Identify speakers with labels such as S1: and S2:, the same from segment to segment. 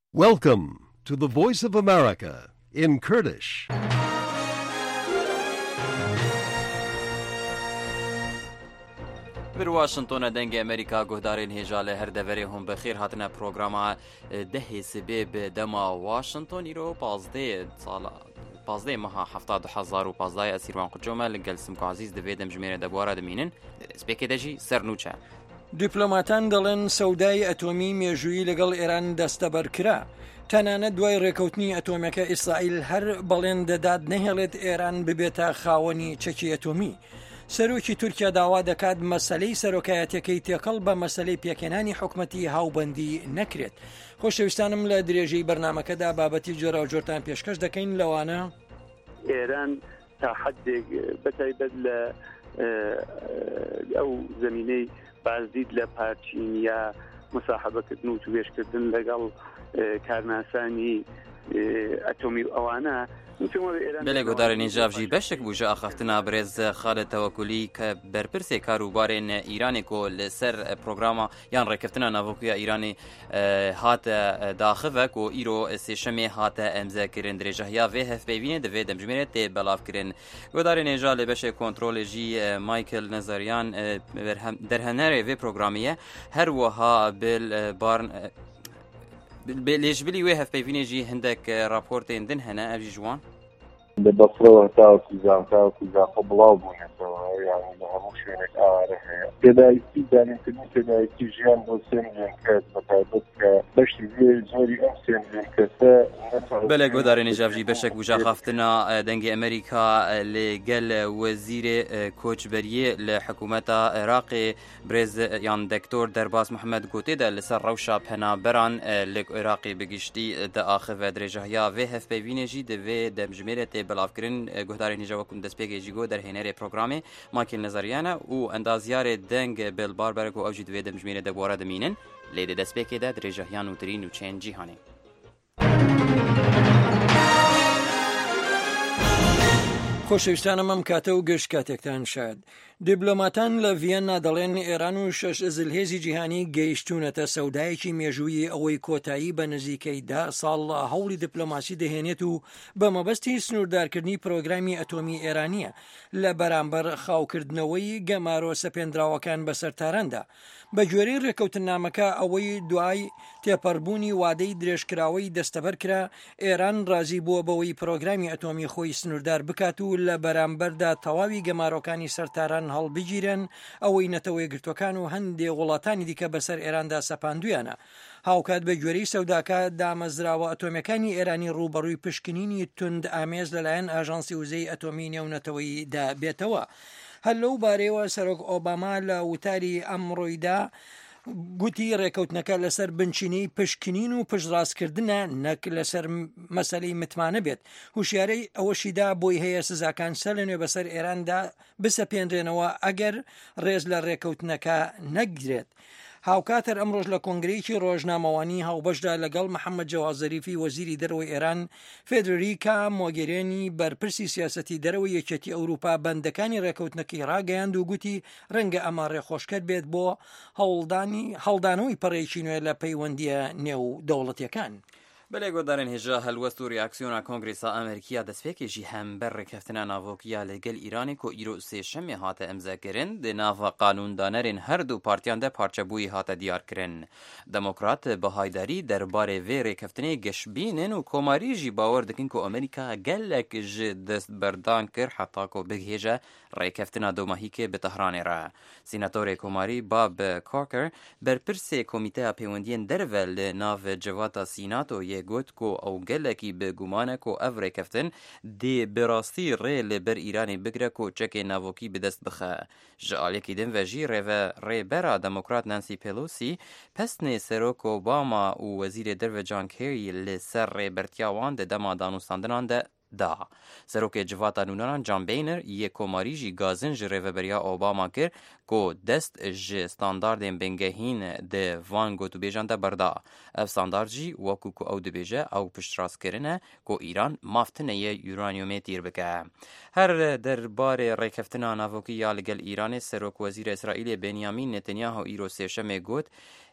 S1: Welcome to the Voice of America in Kurdish.
S2: بر واشنطن دنگ امریکا گهدارین هجاله هر دوری هم بخیر هاتنا پروگراما ده سبب دما واشنطن ایرو 15 ماه 70015 اسیروان قجومه لگل سمکو عزیز دویدم جمعیره دبوارا دمینن سپیکی دجی سرنوچه
S3: دیپلۆماتان دەڵێن سەودای ئەتۆمی مێژووی لەگەڵ ئێران دەستەبەرکرا. تەنانەت دوای ڕێکەوتنی ئەتۆمیەکە ئیسرائیل هەر بەڵێن دەدات نەهێڵێت ئێران ببێتە خاوەنی چەکی ئەتۆمی. سەرۆکی تورکیا داوا دەکات مەسەلەی سەرۆکایەتەکەی تێکەڵ بە مەسەلەی پێکێنانی حکومەتی هاوبەندی نەکرێت. خۆشەویستانم لە درێژەی بەرنامەکەدا بابەتی جۆرە و جۆرتان پێشکەش دەکەین لەوانە
S4: ئێران تا حدێک بەتایبەت لە ئەو زمینەی بازدید لە پارچینیا مساحبەکردن و توێشکردن لەگەڵ کارناسانی ئەتۆمی و ئەوانە
S2: بله گودارین جافجی بشک بوجه آخفتنا برز خالد توکلی که برپرس کاروبارین ایرانی کو لسر پروگراما یان رکفتنا ناوکویا ایرانی هات داخوه کو ایرو سیشمی هات امزا کرن درجه یا وی هف بیوینه دوی دمجمینه تی بلاف کرن گودارین جال بشه کنترول جی مایکل نظریان در هنر وی پروگرامیه هر وها بل بارن ليش بلي ويهف بيفيني جي هندك رابورتين دن هنا أبجي جوان
S5: بصرة تاوكيزان قبلاو بونا يعني لها مشينك كده يستيدان كده يتجيان بسنجين كاد بتعبدك باش زوري أمسنجين كسا
S2: بله گودارین جافجی بشک بوجا خافتنا دنگ امریکا لگل وزیر کوچبریه لحکومت عراق برز یان دکتور درباس محمد گوتی ده لسر روشا پنا بران لگ عراقی بگشتی ده آخر و درجه یا وی هف بینه جی ده وی دمجمره ته بلاف کرن گودارین جوکم دسپیگی جیگو در هنر پروگرام مایکل نظریانه او اندازیار دنگ بل باربرگ او اوجی دوی دمجمره ده بوارد مینن لیده دسپیگی ده درجه یان و ترین و چین جیهانی
S3: خۆشەویستانم ئەم کاتە و گەشت کاتێکتان شاد. دیپلۆماتان لە ڤیەنا دەڵێن ئێران و 6 زلهێزی جیهانی گەیشتونەتە سەودایەکی مێژووی ئەوەی کۆتایی بە نزیکەی 10 ساڵ هەوڵی دیپلۆماسی دەهێنێت و بە مەبەستی سنووردارکردنی پرۆگرامی ئەتۆمی ئێرانیە لە بەرامبەر خاوکردنەوەی گەمارۆ سەپێنراوەکان بەسەر تاراندا. بە گوێرەی ڕێکەوتنامەکە ئەوەی دوای تێپەڕبوونی وادەی درێژکراوەی دەستەبەر کرا ئێران ڕازی بووە بەوەی پرۆگرامی ئەتۆمی خۆی سنووردار بکات و لە بەرامبەردا تەواوی گەمارۆکانی سەرتاران هەڵبگیرن ئەوەی نەتەوەی گرتوەکان و هەندێک وڵاتانی دیکە بەسەر ئێراندا سەپاندویانە. هاوکات بە گوێرەی سەوداکە دامەزراوە ئەتۆمیەکانی ئێرانی ڕوبەڕووی پشکنینی تند ئامێز لەلایەن ئاژانسی وزەی ئەتۆمی نێونەتەوەیدا بێتەوە. هەر لەو بارەیەوە سەرۆک ئۆباما لە وتاری ئەمڕۆیدا گوتی ڕێکەوتنەکە لەسەر بنچینەی پشکنین و پشتڕاستکردنە نەک لەسەر مەسەلەی متمانە بێت. هوشیارەی ئەوەشیدا بۆی هەیە سزاکان سەر لەنوێ بەسەر ئێراندا بسەپێنرێنەوە ئەگەر ڕێز لە ڕێکەوتنەکە نەگرێت. هاوکاتەر ئەمڕۆژ لە کۆنگرەیەکی ڕۆژنامەوانی هاوبەشدا لەگەڵ محەممەد جەواد زەریفی وەزیری دەرەوەی ئێران فێدریکا مۆگێرێنی بەرپرسی سیاسەتی دەرەوەی یەکێتی ئەوروپا بەندەکانی ڕێکەوتنەکەی ڕاگەیاند و گوتی ڕەنگە ئەمە ڕێخۆشکەر بێت بۆ هەڵدانەوەی پەڕێکی نوێ لە پەیوەندیە نێو دەوڵەتیەکان.
S2: بله گودارن هجا هلوست و ریاکسیون کنگرسا امریکا دستفیک جی هم بر رکفتنا ناوکیا لگل ایرانی کو ایرو سیشمی هات امضا کرن ده ناو قانون دانرین هر دو پارتیان ده پارچبوی هات دیار کرن. دموکرات بهایداری درباره وی رکفتنی گشبینن و کوماری جی باور دکن کو امریکا گلک ج دست بردان کر حتا کو بگهجا رکفتنا دو ماهی که به تهران را. سیناتور کوماری باب کارکر برپرس کمیته پیوندین درول ناو جواتا سیناتو گوت کو او گلکی به گمانه کو افره کفتن دی براستی ری لبر ایرانی بگره کو چک ناوکی به دست بخه. جالی کی دن وجی ری برا دموکرات نانسی پیلوسی پسن سروک اوباما و وزیر در جان کری لسر ری برتیاوان ده دما دانوستاندنان ده دا. سروک جواتا نونان جان بینر یک کوماری جی گازن جره و بریا اوباما کر کو دست ج استانداردین بنگهین ده وان گوتو بیجان ده بردا. اف استاندارد جی وکو کو او ده بیجه او پشتراس کرنه کو ایران مافتنه یورانیومی تیر بکه. هر دربار ریکفتنا ناوکی یا لگل ایران سروک وزیر اسرائیل بنیامین نتانیاهو ایرو سیشم گوت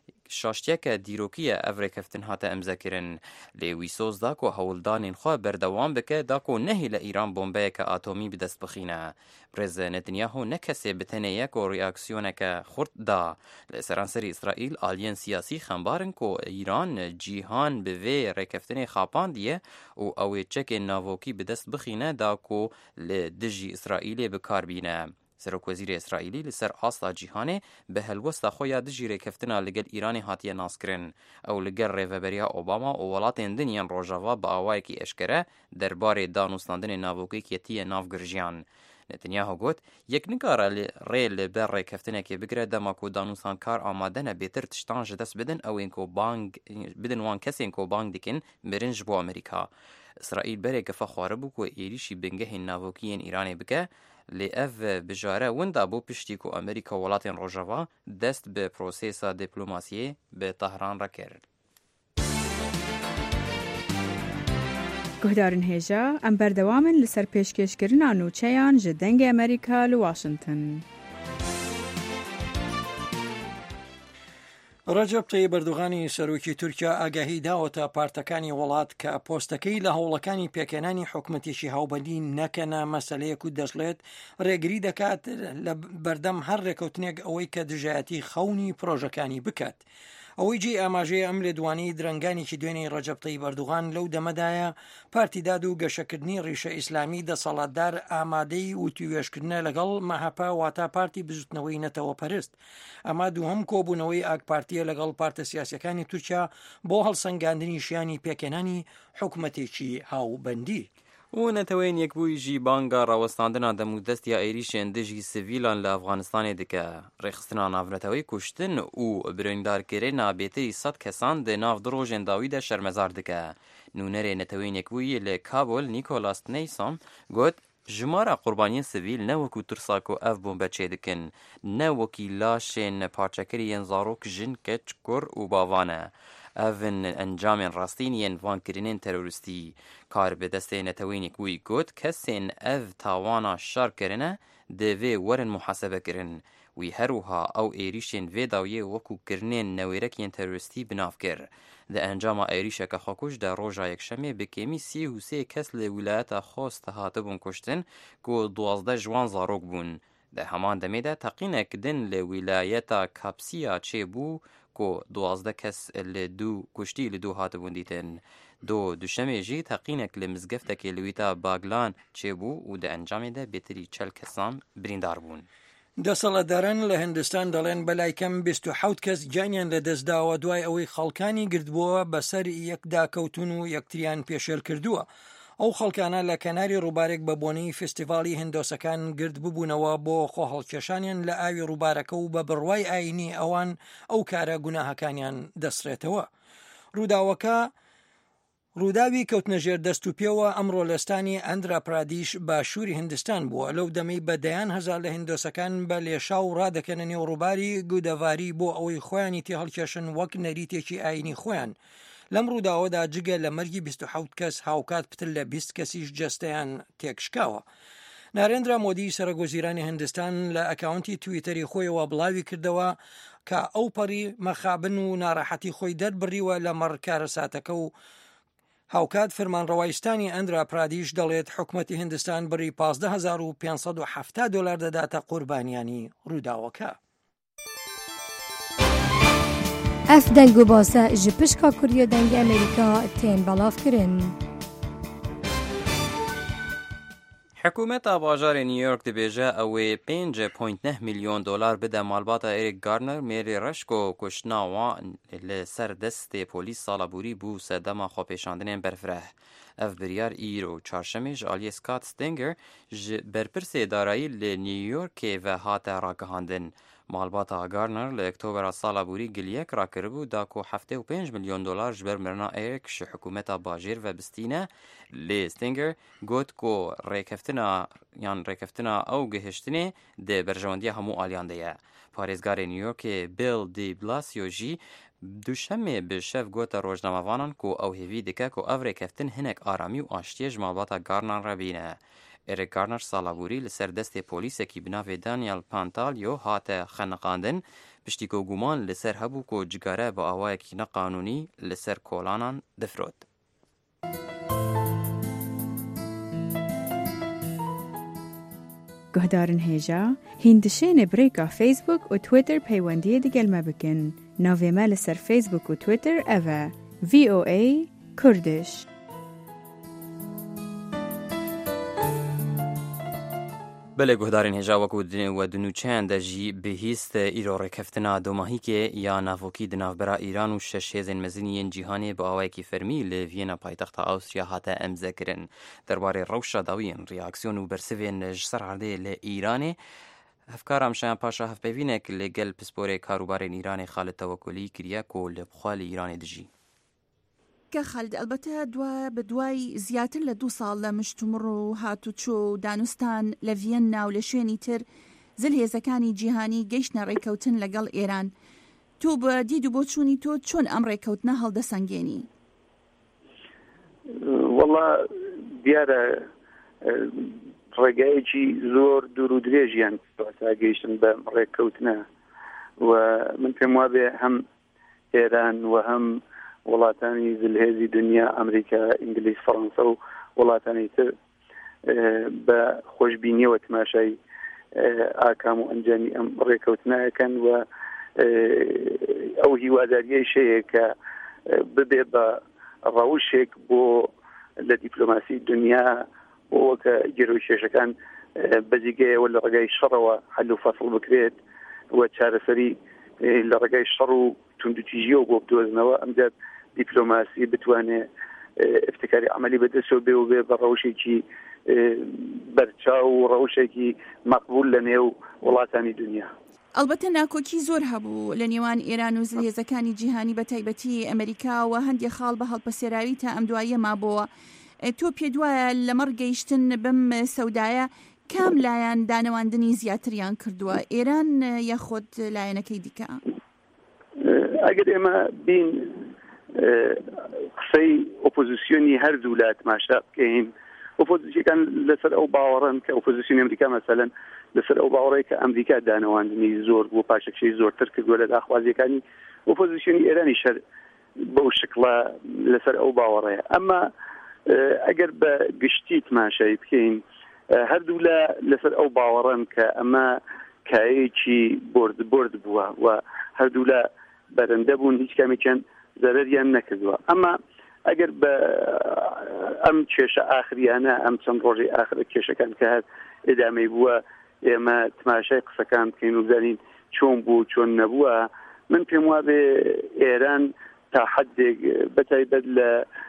S2: شاشتیەکە دیرۆکیە ئەv rêkeftin hate emzekirin lê wî soz da ku hewldanên xwe berdewam bike da ku nehî li Îran bombeyeke atomî bi dest bixîne. Rêz Netanyahu ne kesê bi tenê ye ku reaksiyoneke xurt da. Li seranserî İsraîl aliyên siyasî xembarin ku Îran cîhan bi vê rêkeftinê xapandiye û ew ê çekên navokî bi dest bixîne da ku li dijî İsraîlê bikarbîne. Serokvezîrê İsraîlî li ser asla cîhanê bi helwesta xwe ya dijî rêkeftina li gel Îranê hatiye naskirin. Ew li gel rêveberiya Obama û welatên din yên Rojava bi awayekî eşkere derbarê danûstandinê navokî ketiye nav girjiyan. Netanyahu got, yek nikare rê li ber rêkeftinekê bigire dema ku danûstankar amade ne bêtir tiştan ji dest bidin ew ên ku bang bidin wan kesên ku bang dikin mirin ji bo Amerîka. İsraîl berê gefa xwaribû ku êrişî bingehên navokî yên Îranê bike, lê ev bijare winda bû piştî ku Amerîka welatên Rojava dest bi prosêsa dîplomasiyê bi Tehran re kir.
S6: Guhdarên hêja em berdewamin li ser pêşkêşkirina nûçeyan ji dengê Amerîka li Washington.
S3: ڕەجەب تەیب ئەردوغانی سەرۆکی تورکیا ئاگاهی داوەتە پارتەکانی وڵات کە پۆستەکەی لە هەوڵەکانی پێکێنانی حکومەتێکی هاوبەندی نەکەنە مەسەلەیەک و دەژڵێت ڕێگری دەکات لە بەردەم هەر ڕێکەوتنێک ئەوەی کە دژایەتی خەونی پرۆژەکانی بکات. ئەوەی جێ ئاماژەیە ئەم لێدوانەی درەنگانێکی دوێنێی ڕەجەب تەیب ئەردوغان لەو دەمەدایە پارتیداد و گەشەکردنی ڕیشە ئیسلامی دەسەڵاتدار ئامادەی وتوێشکردنە لەگەڵ مەهەپا واتە پارتی بزوتنەوەی نەتەوە پەرست. ئەمە دووهەم کۆبوونەوەی ئاکپارتیە لەگەڵ پارتە سیاسەکانی تورکیا بۆ هەڵسەنگاندنی شیانی پێکێنانی حکومەتێکی هاوبەندی.
S2: و نەتەوەین یەکبوویژی بانگا ڕاوەستاندنا دەمودەستیا ئێریشێن دژی سڤیلان لە ئەفغانستانê dike. Rêxistina navnetewî kuştin û birîndarkirina bêtirî 100 kesan di nav du rojên dawî de şermezar dike. Nûnerê netewên yekbûyî li Kabul Nicholas Neysom got, jimara qurbaniyên sivîl ne wekû tirsa ku ev bombe çê dikin, ne wekî laşên parçekirî yên zarok, jin, keç, kur û bavan e. Evin encamên rastîn yên vankirinên teroristî. Kar bi destê netewên yekbûyî got, kesên ev tawana şer kirine divê werin muhasebe kirin. Wî her wiha ew êrişên vê dawiyê wekû kirinên newêrekiyên teroristî binav kir. Di encama êrişeka xwekuş de roja yekşemê bi kêmî 33 kes li wilayeta Xost hatibûn kuştin ku 12 ji wan zarok bûn. Di heman demê de teqînek din li wilayeta Kapsiya çêbû ku 12 kes li dû kuştî li dû hatibûn dîtin. Duşemê jî teqînek li mizgeftekê li wîta Baglan çêbû û di encamê de bêtirî 40 kesan birîndar bûn.
S3: دەسەڵاتداران لە هندستان دەڵێن بەلای کەم 27 کەس گیانیان لەدەستداوە دوای ئەوەی خەڵکانی گردبووە بەسەر یەکداکەوتون و یەکتریان پێشێل کردووە. ئەو خەڵکانە لە کەناری ڕووبارێک بە بۆنەی فستیڤاڵی هندۆسەکان گرد ببوونەوە بۆ خۆهەڵکێشانیان لە ئاوی ڕووبارەکە و بە بڕوای ئاینی ئەوان ئەو کارە گوناهەکانیان دەسرێتەوە. ڕووداوی کەوتنەژێر دەست و پێوە ئەمڕۆ لەستانی ئەندرا پرادیش باشووری هندستان بووە. لەو دەمەی بەدەیان هەزار لە هندۆسەکان بە لێشاو ڕادەکەنە نێو ڕووباری گودەڤاری بۆ ئەوەی خۆیانی تێ هەڵکێشن وەک نەریتێکی ئاینی خۆیان. لەم ڕووداوەدا جگە لە مەرگی 27 کەس هاوکات پتر لە 20 کەسیش جەستەیان تێکشکاوە. نارێندرا مۆدی سەرۆکوەزیرانی هندستان لە ئەکاونتی تویتەری خۆیەوە بڵاوی کردەوە کە ئەو پەڕی مەخابن و ناڕەحەتی خۆی دەربڕیوە لە مەڕکارە ساتەکە و هاوکات فەرمانڕەوایستانی ئەندرا پرادیش دەڵێت حکومەتی هندستان بڕی 15,570 دلار دەداتە قوربانیانی ڕووداوەکە.
S7: ئەف دەنگ و باسە ji pişka Kuriya dengê Amerîka tên belavkirin.
S2: حکومeta bajarê New York dibêje ew ê 5.9 milyon dolar bide malbata Eric Garner mêrê reş ku kuştina wan li ser destê polîs sala borî bû sedema xwepêşandinên berfireh. Ev biryar îro çarşemê ji aliyê Scott Stenger ji berpirsê darayî li New Yorkê ve hate ragihandin. Malbata Garner li Oktobera sala borî giliyek rakiribû da ku 75 milyon dolar ji ber mirina Eric ji hikûmeta bajêr ve bistîne. Lê Stenger got ku rêkeftina ew gihiştinê di berjewendiya hemû aliyan de ye. Parêzgarê New Yorkê Bill de Blasio jî duşemê bi şev gota rojnamevanan ku ew hêvî dike ku ev rêkeftin hinek aramî û aştiye ji malbata Garner re bîne. ئێرێک گارنەر ساڵابووری لەسەر دەستێ پۆلیسێکی بناوێ دانیال پانتالیۆ هاتە خەنەقاندن پشتی کە گومان لەسەر هەبوو کۆ جگارە بە ئاوایەکی نەقانونی لەسەر کۆڵانان دەفرۆت.
S6: گهدارن هێژا هیندشێنێ برێکا فیسبوک و تویتر پەیوەندیە دگەلمە بکەن. ناوێمە لەسەر فیسبوک و تویتر ئەڤە VOA کوردش.
S2: بەلێ گوهدارین هێژا وەکو و دنوچیان دەژی بهیست ئیرۆ ڕێکەفتنا دۆماهیکێ یا ناڤۆکی دناوبەرا ئیران و شەش هێزên مەزنیên جیهانê bi awayekî fermî li Vîyena paytexta Awstriya hate emzekirin. Derbarê rewşa dawiyên reaksiyon û bersivên ji ser erdê li Îranê hevkara Mişayan Paşa hevpevînek li gel pisporê karûbarên Îranê Xalid Tewekkulî kiriye ku li bixwe li Îranê dijî.
S8: خالد البته به دوای زیاتر لە 2 ساڵ لە مشتومڕ و هاتوچۆ و دانوستان لە ڤیەنا و لە شوێنی تر زلهێزەکانی جیهانی گەیشتنە ڕێکەوتن لەگەڵ ئێران. تۆ بە دید و بۆچوونی تۆ چۆن ئەم ڕێکەوتنە هەڵدەسەنگێنی؟
S4: وەڵا دیارە ڕێگایەکی زۆر دوور و درێژیان تا گەیشتن بە ڕێکەوتنە و من پێم وابێ هەم ئێران و هەم وڵاتانی زلهێزی دنیا ئەمریکا ئینگلیس فەڕەنسا و وڵاتانی تر بە خۆشببینیەوە تماشای ئاکام و ئەنجامی ئەم ڕێکەوتنایەکەن و ئەو هیواداریەی شەیە کە ببێ بە ڕەوشێک بۆ لە دیپلۆماسی دنیا بۆکە گیرۆی شێشەکان بەجێگەیەوە لە ڕێگای شەڕەوە حەل و فەسڵ بکرێت و چارەسەری لە ڕێگای شەڕ و توندوتیژیەوە بۆ بدۆزنەوە ئەمجار دیپلۆماسی بتوانێت افتکاری عملی بەدەستەوە بێ و بێ بە ڕەوشێکی بەرچاو و ڕەوشێکی مەقبول لە نێو وڵاتانی دنیا.
S8: ئەلبەتە ناکۆکی زۆر هەبوو لە نێوان ئێران و زلهێزەکانی جیهانی بە تایبەتی ئەمریکا و هەندێک خاڵ بە هەڵپەسێراوی تا ئەم دوایە مابووە. تۆ پێ دوایە لەمەڕ گەیشتن بەم سەودایە کام لایەن دانەواندنی زیاتریان کردووە، ئێران یاخۆت لایەنەکەی دیکە؟
S4: ئەگەر ئێمە بین قسەی ئۆپۆزیسیۆنی هەردوو لە تماشا بکەین، ئۆپۆزیسیەکان لەسەر ئەو باوەڕن کە ئۆپۆزیسیۆنی ئەمریکا مەسەلەن لەسەر ئەو باوەڕەیە کە ئەمریکا دانەواندنی زۆر بۆ پاشەکشەی زۆرتر کردووە لە داخوازیەکانی ئۆپۆزیسیۆنی ئێرانی شەر بەو شکڵە لەسەر ئەو باوەڕەیە. ئەمما ئەگەر بە گشتی تماشای بکەین هەردوو لەسەر ئەو باوەڕن کە ئەمە کایەکی بۆرد بووە و هەردوو لە بەرەندە بوون، هیچ کامێکیان زەرەریان نەکردووە. ئەمما ئەگەر بە ئەم کێشە ئاخریانە ئەم چەند ڕۆژی ئاخر کێشەکان کە هەر ئێدامەی بووە ئێمە تماشای قسەکان بکەین و بزانین چۆن بوو چۆن نەبووە، من پێم وابێ ئێران تا حدێک بەتایبەت لە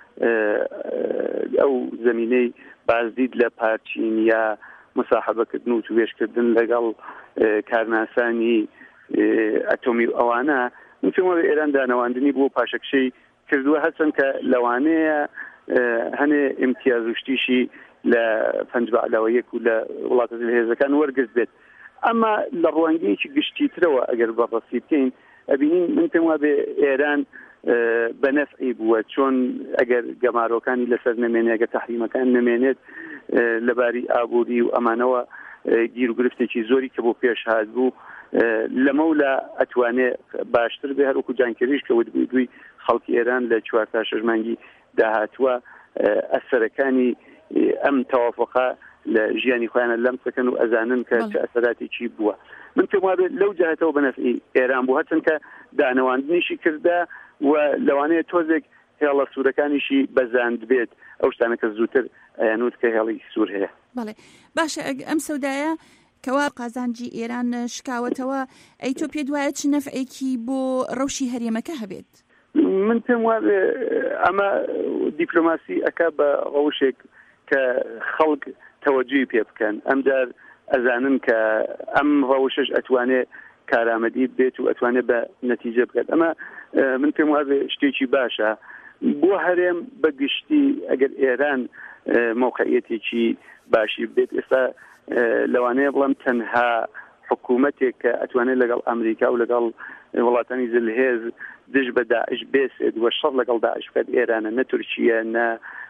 S4: ئەو زمینەی بازدید لە پارچین یا مساحەبەکردن و توێژکردن لەگەڵ کارناسانی ئەتۆمی ئەوانە، من پێم وابێ ئێران دانەواندنی بۆ پاشەکشەی کردووە، هەرچەند کە لەوانەیە هەنێ ئیمتیاز و شتیشی لە پەنجبەعلاوەیەک و لە وڵاتە زلهێزەکان وەرگرت بێت. ئەمما لە ڕوانگەیەکی گشتی ترەوە ئەگەر بەڕاستی بکەین ئەبینین من پێم وابێ ئێران بە نەفعی بووە، چۆن ئەگەر گەمارۆکانی لەسەر نەمێنێت، ئەگەر تەحریمەکان نەمێنێت لەباری ئابووری و ئەمانەوە گیر و گرفتێکی زۆری کە بۆ پێش هات بوو لەمەولا ئەتوانێت باشتر بێ، هەروەکو جانکێریش کە دوی خەڵکی ئێران لە 4 تا 6 مانگی داهاتووە ئەسەرەکانی ئەم تەوافقە لە ژیانی خۆیانە لەم سەکەن و ئەزانن کە چه ئەسەراتێکی بووە. من پێم وابێت لەو جەهەتەوە بە نەفعی ئێران بوو، هەرچەند کە دانەواندنیشی کردا و لەوانەیە تۆزێک هێڵە سوورەکانیشی بەزاند بێت ئەو شتانە کە زووتر ئەیانوت کە هێڵی سوور هەیە.
S8: بەڵێ باشە، ئەم سەودایە کەوا قازانجی ئێران شکاوەتەوە، ئەی تۆ پێ دوایە چ نەفعێکی بۆ ڕەوشی هەرێمەکە هەبێت؟
S4: من پێم وابێ ئەمە دیپلۆماسی ئەکا بە ڕەوشێک کە خەڵک تەوەجوی پێ بکەن، ئەمجار ئەزانن کە ئەم ڕەوشش ئەتوانێت کارامەدی بێت و ئەتوانێت بە نەتیجە بکات. ئەمە من پێم وابێ شتێکی باشە بۆ هەرێم بەگشتی ئەگەر ئێران موقعیەتێکی باشی بێت. ئێستا لەوانەیە بڵم تەنها حکوومەتێک کە ئەتوانێت لەگەڵ ئەمریکا و لەگەڵ وڵاتانی زلهێز دژ بە داعش بێسێت و شەڕ لەگەڵ داعش بکات ئێرانە، نە تورکیە، نە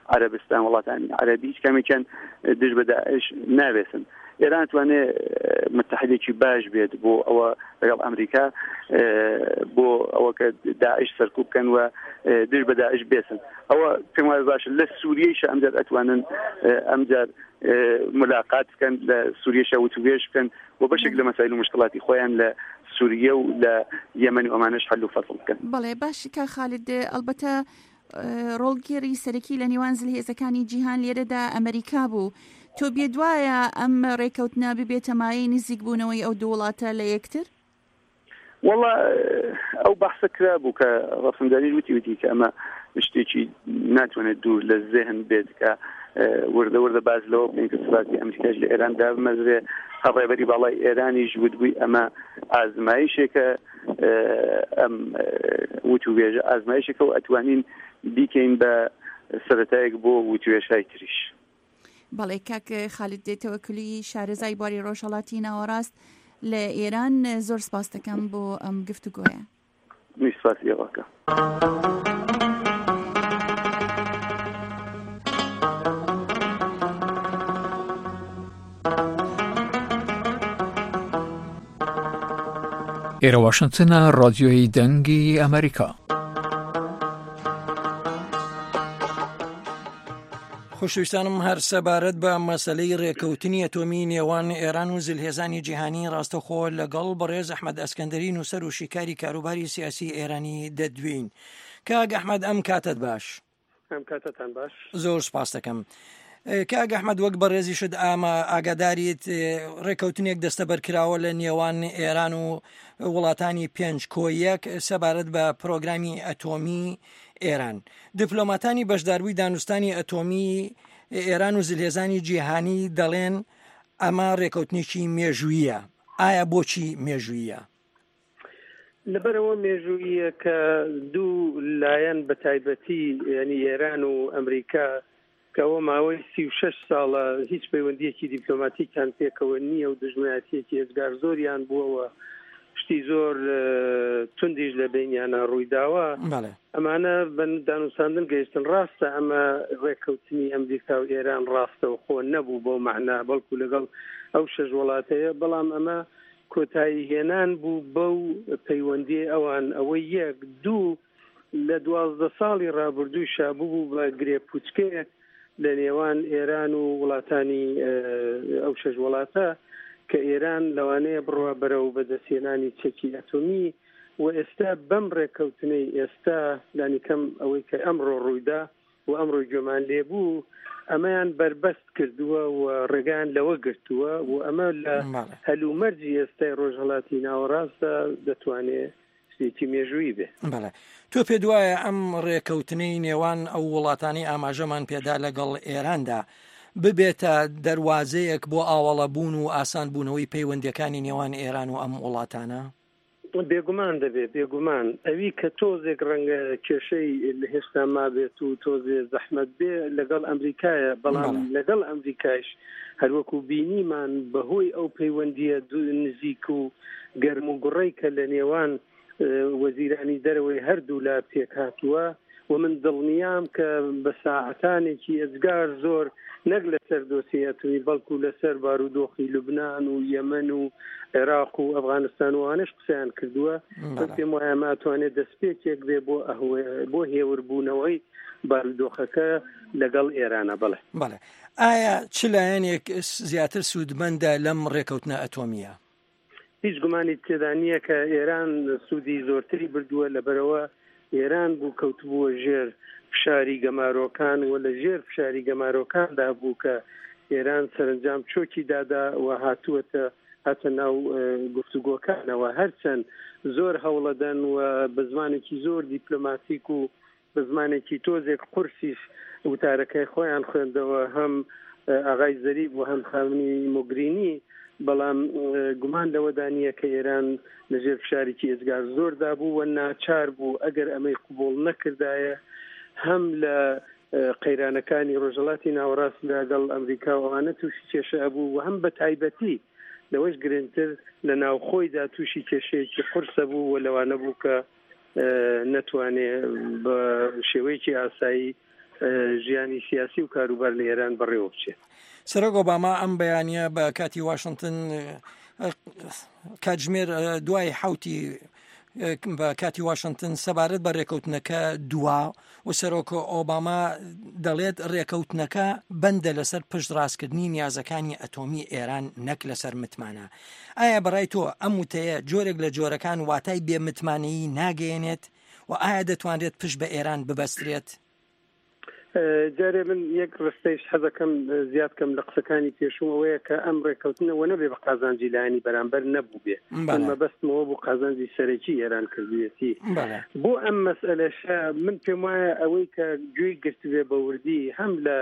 S4: عربستان وڵاتانی عەرەبی هیچ کامێکیان دژ بە داعش ناوێسن. ئێران توانێت متحدێکی باش بێت بۆ ئەوە لەگەڵ ئەمریکا بۆ ئەوە کە داعش سەرکوب بکەن و دژ بە داعش بێسن. ئەوە پێم وایە باشە لە سووریەیش ئەمجار ئەتوانن ئەمجار ملاقات بکەن لە سووریەش وتوێژ بکەن و بەشێک لە مەسایل و مشکڵاتی خۆیان لە سووریە و لە یەمەن و ئەمانەش حەل و فەصل بکەن.
S8: بەڵێ باش کا خالد ئەلبەتە ڕۆڵگێری سەرەکی لە نێوان زلهێزەکانی جیهان لێرەدا ئەمریکا بوو. تۆ بێدوایە ئەم ڕێکەوتنا ببێتە مایەی نزیک بوونەوەی ئەو دوو وڵاتە لە یەکتر؟
S4: والله ئەو بەحسە کرا بوو کە ڕەفندانی وتی کە ئەمە شتێکی ناتوانێت دوور لە زێهن بێت کە وردە باز لەوە بڵین کە سەفارەتی ئەمریکاش لە ئێران دابمەزرێ هەڕێبەری باڵای ئێرانیش وتبووی ئەمە ئازمایشێکە ئەم وتوێژە ئازمایشێکە و ئەتوانین بیکەین بە سەرەتایەک بۆ وتوێژهای تریش.
S8: بەڵێ کاک خالد تەوەکلی شارەزای بواری ڕۆژهەڵاتی ناوەڕاست لە ئێران زۆر سپاس دەکەم بۆ ئەم گفتوگۆیە.
S4: سپاسی ئێوەکە.
S9: ئێرە واشنگتنە ڕادیۆی دەنگی ئەمریکا.
S3: خۆشەویستانم هەر سەبارەت بە مەسەلەی ڕێکەوتنی ئەتۆمی نێوان ئێران و زلهێزانی جیهانی ڕاستەخۆ لەگەڵ بەڕێز ئەحمەد ئەسکەندەری نووسەر و شیکاری کاروباری سیاسی ئێرانی دەدوین. کاک ئەحمەد ئەم کاتت باش.
S10: ئەم کاتتان باش.
S3: زۆر سپاس دەکەم. کاک ئەحمەد وەک بەڕێزی شت ئاگاداریت ڕێکەوتنێک دەستە بەرکراوە لە نێوان ئێران و وڵاتانی پێنج کۆیەک سەبارەت بە پرۆگرامی ئەتۆمی ئێران. دیپلۆماتانی بەشداربووی دانوستانی ئەتۆمی ئێران و زلهێزانی جیهانی دەڵێن ئەمە ڕێکەوتنێکی مێژوویە. ئایا بۆچی مێژوویە؟
S10: لەبەرەوە مێژوویە کە دوو لایەن بە تایبەتی یعنی ئێران و ئەمریکا کەەوە ماوەی 36 ساڵە هیچ پەیوەندیەکی دیپلۆماتیکیان پێکەوە نییە و دژمنایەتیەکی هێزگار زۆریان بووەوە شتی زۆر توندیش لە بینیانە ڕوویداوە. ئەمانە دانوستاندن گەیشتن ڕاستە ئەمە ڕێکەوتنی ئەمریکا و ئێران ڕاستەوە خۆ نەبوو بۆ معنا بەڵکو لەگەڵ ئەو شەژ وڵاتەیە، بەڵام ئەمە کۆتایی هێنان بوو بەو پەیوەندی ئەوان ئەوەی یەک دوو لە 12 ساڵی ڕابردووی شابوو بوو بە گرێپوچکەیەک لە نێوان ئێران و وڵاتانی ئەو شەژ وڵاتە کە ئێران لەوانەیە بڕوا بەرەو بەدەستهێنانی چەکی ئەتۆمی و ئێستا بەم ڕێکەوتنەی ئێستا لانیکەم ئەوەی کە ئەمڕۆ ڕوویدا و ئەمڕۆ گوێمان لێبوو ئەمەیان بربەست کردووە و ڕێگان لەوە گرتووە و ئەمە لە هەلومەرجی ئێستای ڕۆژهەڵاتی ناوەڕاستە دەتوانێت شتێکی مێژووی بێ.
S3: بەڵێ تۆ پێ دوایە ئەم ڕێکەوتنەی نێوان ئەو وڵاتانی ئاماژەمان پێدا لەگەڵ ئێراندا ببێتە دەواازەیەک بۆ ئاوەڵەبوون و ئاسان بوونەوەی پەیوەندیەکانی نێوان ئێران و ئەم وڵاتانە؟
S10: بێگومان دەبێت بێگومان ئەوی کە تۆزێک ڕەنگە کێشەی هێشتا مابێت و تۆزێ زەحمەت بێ لەگەڵ ئەمریکایە، بەڵام لەگەڵ ئەمریکایش هەروەکو بینیمان بەهۆی ئەو پەیوەندیە نزیک و گەرم و گوڕەی کە لە نێوان وەزیرانی دەرەوەی هەردوو لا پێک هاتووە و من دڵنیام کە بە ساعتانێکی ئەجگار زۆر نەک لەسەر دۆسیەتوی بەڵکو لەسەر بارودۆخی لوبنان و یەمەن و عێراق و ئەفغانستان و ئەوانش قسەیان کردووە. پێم وایە ماتوانێت دەستپێکێک بێ بۆ هێوربوونەوەی بارودۆخەکە لەگەڵ ئێرانە.
S3: بەڵێ ئایا چ لایەنێک زیاتر سوودمەندە لەم ڕێکەوتنە ئەتۆمیە؟
S10: هیچ گومانی تێدا نییە کە ئێران سوودی زۆرتری بردووە، لەبەرەوە ئێران بوو کەوتبووە ژێر فشاری گەمارۆکان و لە ژێر فشاری گەمارۆکاندا بوو کە ئێران سەرنجام چۆکی دادا و هاتە ناو گفتوگۆکانەوە، هەرچەند زۆر هەوڵەدەن و بە زمانێکی زۆر دیپلۆماتیک و بە زمانێکی تۆزێک قورسیش وتارەکەی خۆیان خوێندەوە، هەم ئاغای زەریب و هەم خاوەنی موگرینی، بەڵام گومان لەوەدا نییە کە ئێران لەژێر فشارێکی ئێزگار زۆردا بوو و ناچار بوو ئەگەر ئەمەی قبوڵ نەکردایە هەم لە قەیرانەکانی ڕۆژهەڵاتی ناوەڕاست لەگەڵ ئەمریکا ئەوانە تووشی کێشە بوو و هەم بە تایبەتی لەوەش گرنگتر لە ناوخۆیدا تووشی کێشەیەکی قورسە بوو و لەوانە بوو کە نەتوانێت بە شێوەیەکی ئاسایی ژیانی سیاسی و کاروبار لە ئێران بەڕێوە بچێت.
S3: سەرۆک ئۆباما ئەم بەیانیە بە کاتی واشنگتن کاتژمێر دوای حوتی بە کاتی واشنگتن سەبارەت بە ڕێکەوتنەکە دوا و سەرۆک ئۆباما دەڵێت ڕێکەوتنەکە بەندە لەسەر پشت ڕاستکردنی نیازەکانی ئەتۆمی ئێران نەک لەسەر متمانە. ئایا بەڕای تۆ ئەم وتەیە جۆرێک لە جۆرەکان واتای بێمتمانەیی ناگەیەنێت و ئایا دەتوانرێت پشت بە ئێران ببەسترێت؟
S10: جارێ من یەک ڕستەیش حەزەکەم زیاد کەم لە قسەکانی پێشومەوەیە کە ئەم ڕێکەوتنەوە نەبێ بە قازانجی لایەنی بەرامبەر نەبوو بێ، من مەبەستمەوە بۆ قازانجی سەرەکی ئێران کردوێتی. بۆ ئەم مەسئلەشە من پێم وایە ئەوەی کە گوێی گرتوێ بە وردی هەم لە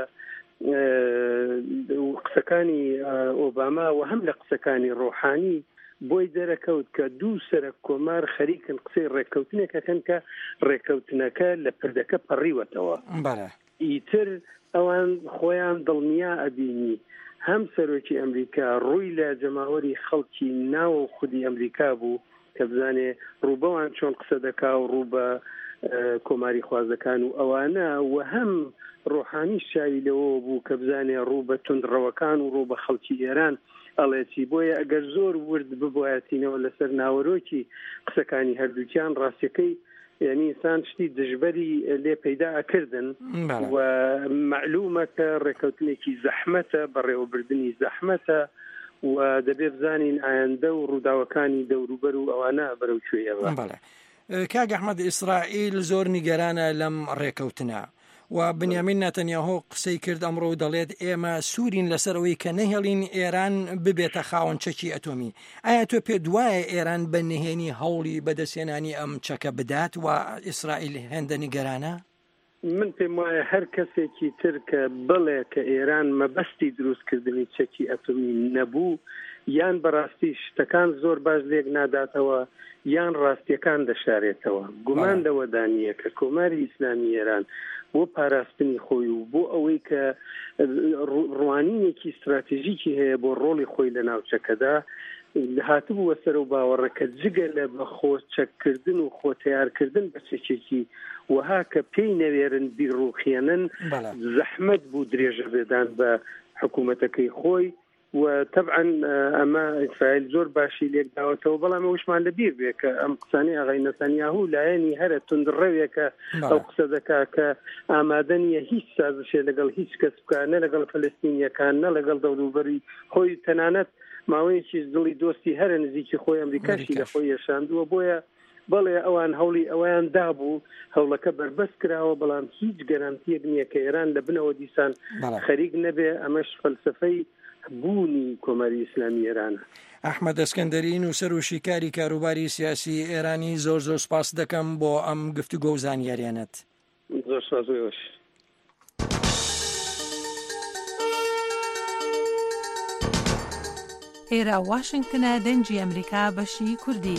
S10: قسەکانی ئۆباما و هەم لە قسەکانی ڕۆحانی بۆی دەرەکەوت کە دوو سەرک کۆمار خەریکن قسەی ڕێکەوتنێکەکەن کە ڕێکەوتنەکە لە پردەکە پەڕیوەتەوە. ئیتر ئەوان خۆیان دڵنیا ئەبینی هەم سەرۆکی ئەمریکا ڕووی لە جەماوەری خەڵکی ناوە و خودی ئەمریکا بوو کە بزانێ ڕووبەوان چۆن قسە دەکا و ڕوو بە کۆماری خوازەکان و ئەوانە و هەم ڕۆحانی شاوی لەوە بوو کە بزانێ ڕوو بە توندڕەوەکان و ڕوو بە خەڵکی ئێران ئەڵێتی. بۆیە ئەگەر زۆر ورد ببوایەتینەوە لەسەر ناوەرۆکی قسەکانی هەردووکیان ڕاستیەکەی یعنی ئینسان شتی دژبەری لێ پەیدا ئەکردن و معلومە کە ڕێکەوتنێکی زەحمەتە بەڕێوەبردننی زەحمەتە و دەبێ بزانین ئایندە و ڕووداوەکانی دەوروبەر و ئەوانە بەرەو کوێیەوە.
S3: کاک ئەحمەد، ئیسرائیل زۆر نیگەرانە لەم ڕێکەوتنە و بنیامین نەتەنیاهۆ قسەی کرد ئەمڕۆ و دەڵێت ئێمە سوورین لەسەر ئەوەی کە نەهێڵین ئێران ببێتە خاوەن چەکی ئەتۆمی. ئایا تۆ پێ دوایە ئێران بە نهێنی هەوڵی بەدەستێنانی ئەم چەکە بدات و ئیسرائیل هێندە نیگەرانە؟
S10: من پێم وایە هەر کەسێکی تر کە بڵێ کە ئێران مەبەستی دروستکردنی چەکی ئەتۆمی نەبوو یان بەڕاستی شتەکان زۆر باش لێک ناداتەوە یان ڕاستیەکان دەشارێتەوە. گومان لەوەدانیە کە کۆماری ئیسلامی ئێران بۆ پاراستنی خۆی و بۆ ئەوەی کە ڕوانینێکی استراتیژیکی هەیە بۆ ڕۆڵی خۆی لە ناوچەکەدا هاتبووە سەر و باوەڕەکە جگە لە بە خۆچەکردن و خۆتیارکردن بە چەکێکی وها کە پێی نەوێرن بیرڕوخێنن زەحمەت بوو درێژە بێدان بە حکوومەتەکەی خۆی و طبعا ئەمە ئیسرائیل زۆر باشی لێک داوەتەوە، بەڵام ئەوشمان لەبیر بێ کە ئەم قسانەی ئاغای نەتەنیاهوو لایەنی هەرە توندڕەوێکە ئەو قسە دەکا کە ئامادە نیە هیچ سازشێ لەگەڵ هیچ کەس بکات، نە لەگەڵ فەلەستینیەکان نە لەگەڵ دەوروبەری خۆی، تەنانەت ماوەیەکیش دڵی دۆستی هەرە نزیکی خۆی ئەمریکاشی لە خۆی یەشاندووە. بۆیە بەڵێ ئەوان هەوڵی ئەویان دابوو هەوڵەکە بربەست کراوە، بەڵام هیچ گەرانتیەک نییە کە ئێران لە بنەوە دیسان خەریک نەبێ. ئەمەش فەلسفەی بوونی کۆماری ئیسلامی ئێرانە.
S3: ئەحمەد ئەسکەندەری نووسەر و شیکاری کاروباری سیاسی ئێرانی، زۆر زۆر سپاس دەکەم بۆ ئەم گفتوگۆ و زانیاریانەت.
S10: زۆر سپاس.
S11: ئێرە واشنگتنە دەنجی ئەمریکا بەشی کوردی.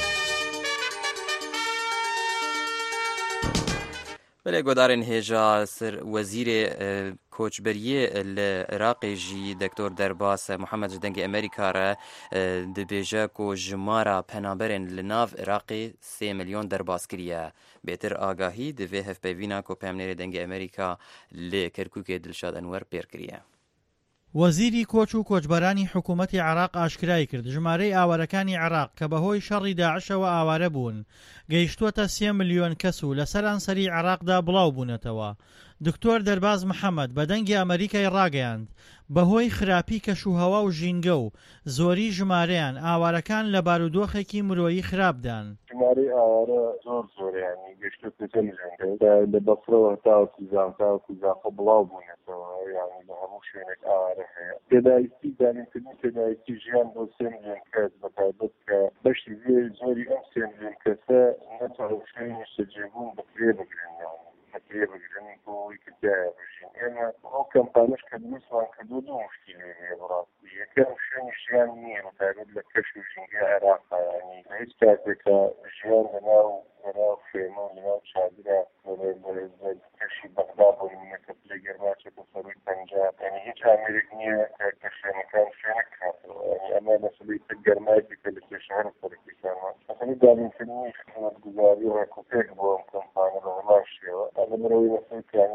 S2: بەلێ گۆدارên هێژا سەر وەزیرê کۆچبەریê li Iraqê jî Dr. Derbas Muhemed ji dengê Amerîka re dibêje ku jimara penaberên li nav Iraqê 3 milyon derbas kiriye. Bêtir agahî di vê hevpeyvîna ku pemnêrê dengê Amerîka li Kerkûkê Dilşad Enwer pêr kiriye.
S12: وەزیری کۆچ و کۆچبەرانی حکوومەتی عێراق ئاشکرای کرد ژمارەی ئاوارەکانی عێراق کە بەهۆی شەڕی داعشەوە ئاوارە بوون گەیشتووەتە 3 ملیۆن کەس و لە سەرانسەری عێراقدا بڵاو بوونەتەوە. دکتۆر دەرباز محەممەد بە دەنگی ئەمریکای ڕاگەیاند بەهۆی خراپی کەشوهەوا و ژینگە و زۆری ژمارەیان ئاوارەکان لە بارودۆخێکی مرۆیی خراپدان.
S5: ژمارەی ئاوارە زۆر زۆریانی گەشتووەتە لە بەفرەوە تاوەکی زانتاوەکی زاخۆ بڵاو بوونەتەوە، یانی لە هەموو شوێنێک ئاوارە هەیە. پێداویستی دانیکردنی پێداویستی ژیان بۆ 3 ملیۆن کەس بەتایبەت کە بەشی زۆری ئەم 3 ملیۆن کەسە نەتوانن شوێنی شەجێبوون بەکرێ بگرن بۆی کردایە بژین. ئێمە ئەو کەمپانش کە دروستمان کردووە دوو مشکیلی هەیە بەڕاستی. یەکەم شوێنی ژیان نییە بەتایبەت لە کەش و ژینگەی عێراقا، یانی هیچ کاتێکە ژیان لەناو خێمە و لەناو چادرە کەشی بەغدا بۆ نمونەکە پلە گەرماچێتە سەروی پەنجاب، یانی هیچ ئامێرێک نییە کە شوێنەکان شوێنە کاتەوە. یانی ئەمە مەسەلەی گەرمایەکی کە لە کێشەهەر سەرکردانەوە مەسەلەی دابینکردنی خزمەتگوزاری و ڕێکوپێک بۆ ئەم کەمپانە بە هەمان شێوە. ئەمە مرۆی مەسەلەی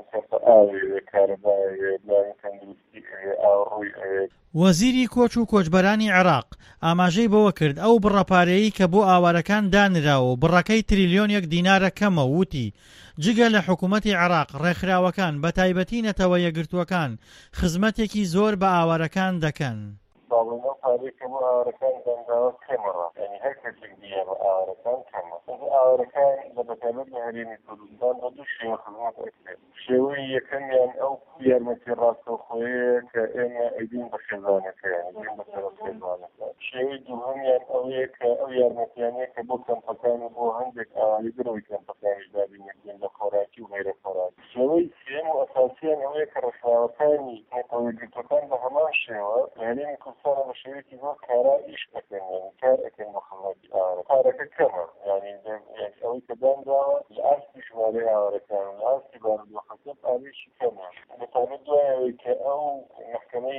S5: سەر ئاوێ کارەبایێ بڵاوی تەندروستی ئاڕووی
S12: وەزیری کۆچ و کۆچبەرانی عێراق ئاماژەی بەوە کرد ئەو بڕەپارەیی کە بۆ ئاوارەکان دانراوە و بڕەکەی تریلیۆنێک دینارە کەمە وتی جگە لە حکوومەتی عێراق ڕێکخراوەکان بە تایبەتی نەتەوە یەکگرتووەکان خزمەتێکی زۆر بە ئاوارەکان دەکەن.
S5: باڵێنە پارێکە بۆ ئاوارەکان دەنگاوە کەمەڕە یعنی هەر کەسێک دیە بە ئاوارەکان کەمە ئاوارەکان لە بەتایبەت لە هەرێمی کوردستان بە دوو شێوە خزمەت ئەکرێت شێوەی یەکەمیان ئەو یارمەتی ڕاستەوخۆیەیە کە ئێمە ئەیدین بە خێزانەکە ئەیدین بە سەر خێزانەکە شێوەی دووهەمیان ئەوەیە کە ئەو یارمەتیانەیە کە بۆ کەمپەکان و بۆ هەندێک ئاوایی درەوەی کەمپەکانی دابینێتین بە خۆراکی و غیرە خۆراکی شێوەی سێم و ئەساسیان ئەوەیە کە ڕێکخراوەکانی نەتەوەیەکگرتوەکان بە هەمان شێوە لە هەرێمی کوردستان بە شێوەیەکی زۆر کارا ئیش ئەکەن یعنی کار ئەکەن بە خزمەتی ئاوارە کارەکە کەمە یعنی ئەوەی کە دانراوە لە ئاستی ژمارەی ئاوارەکان لە ئاستی بارودۆخەکە پارێکی کەمە بەتابەت دوایەوەی کە ئەو محکەمەی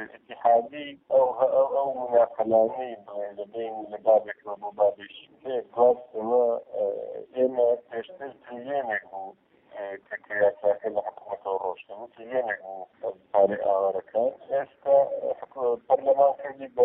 S5: اتحادی ئەو مناقلانەی لە بین لە بابێکەوە بۆ بابێکی گواستەوە ئێمە پێشتر تریلیۆنێک بوو کە کریاساکە لە حکوومەتەوە ڕۆشتەوە تریلیۆنێک بوو پارەی ئاوارەکان ئێستا پەرلەمان کردی بە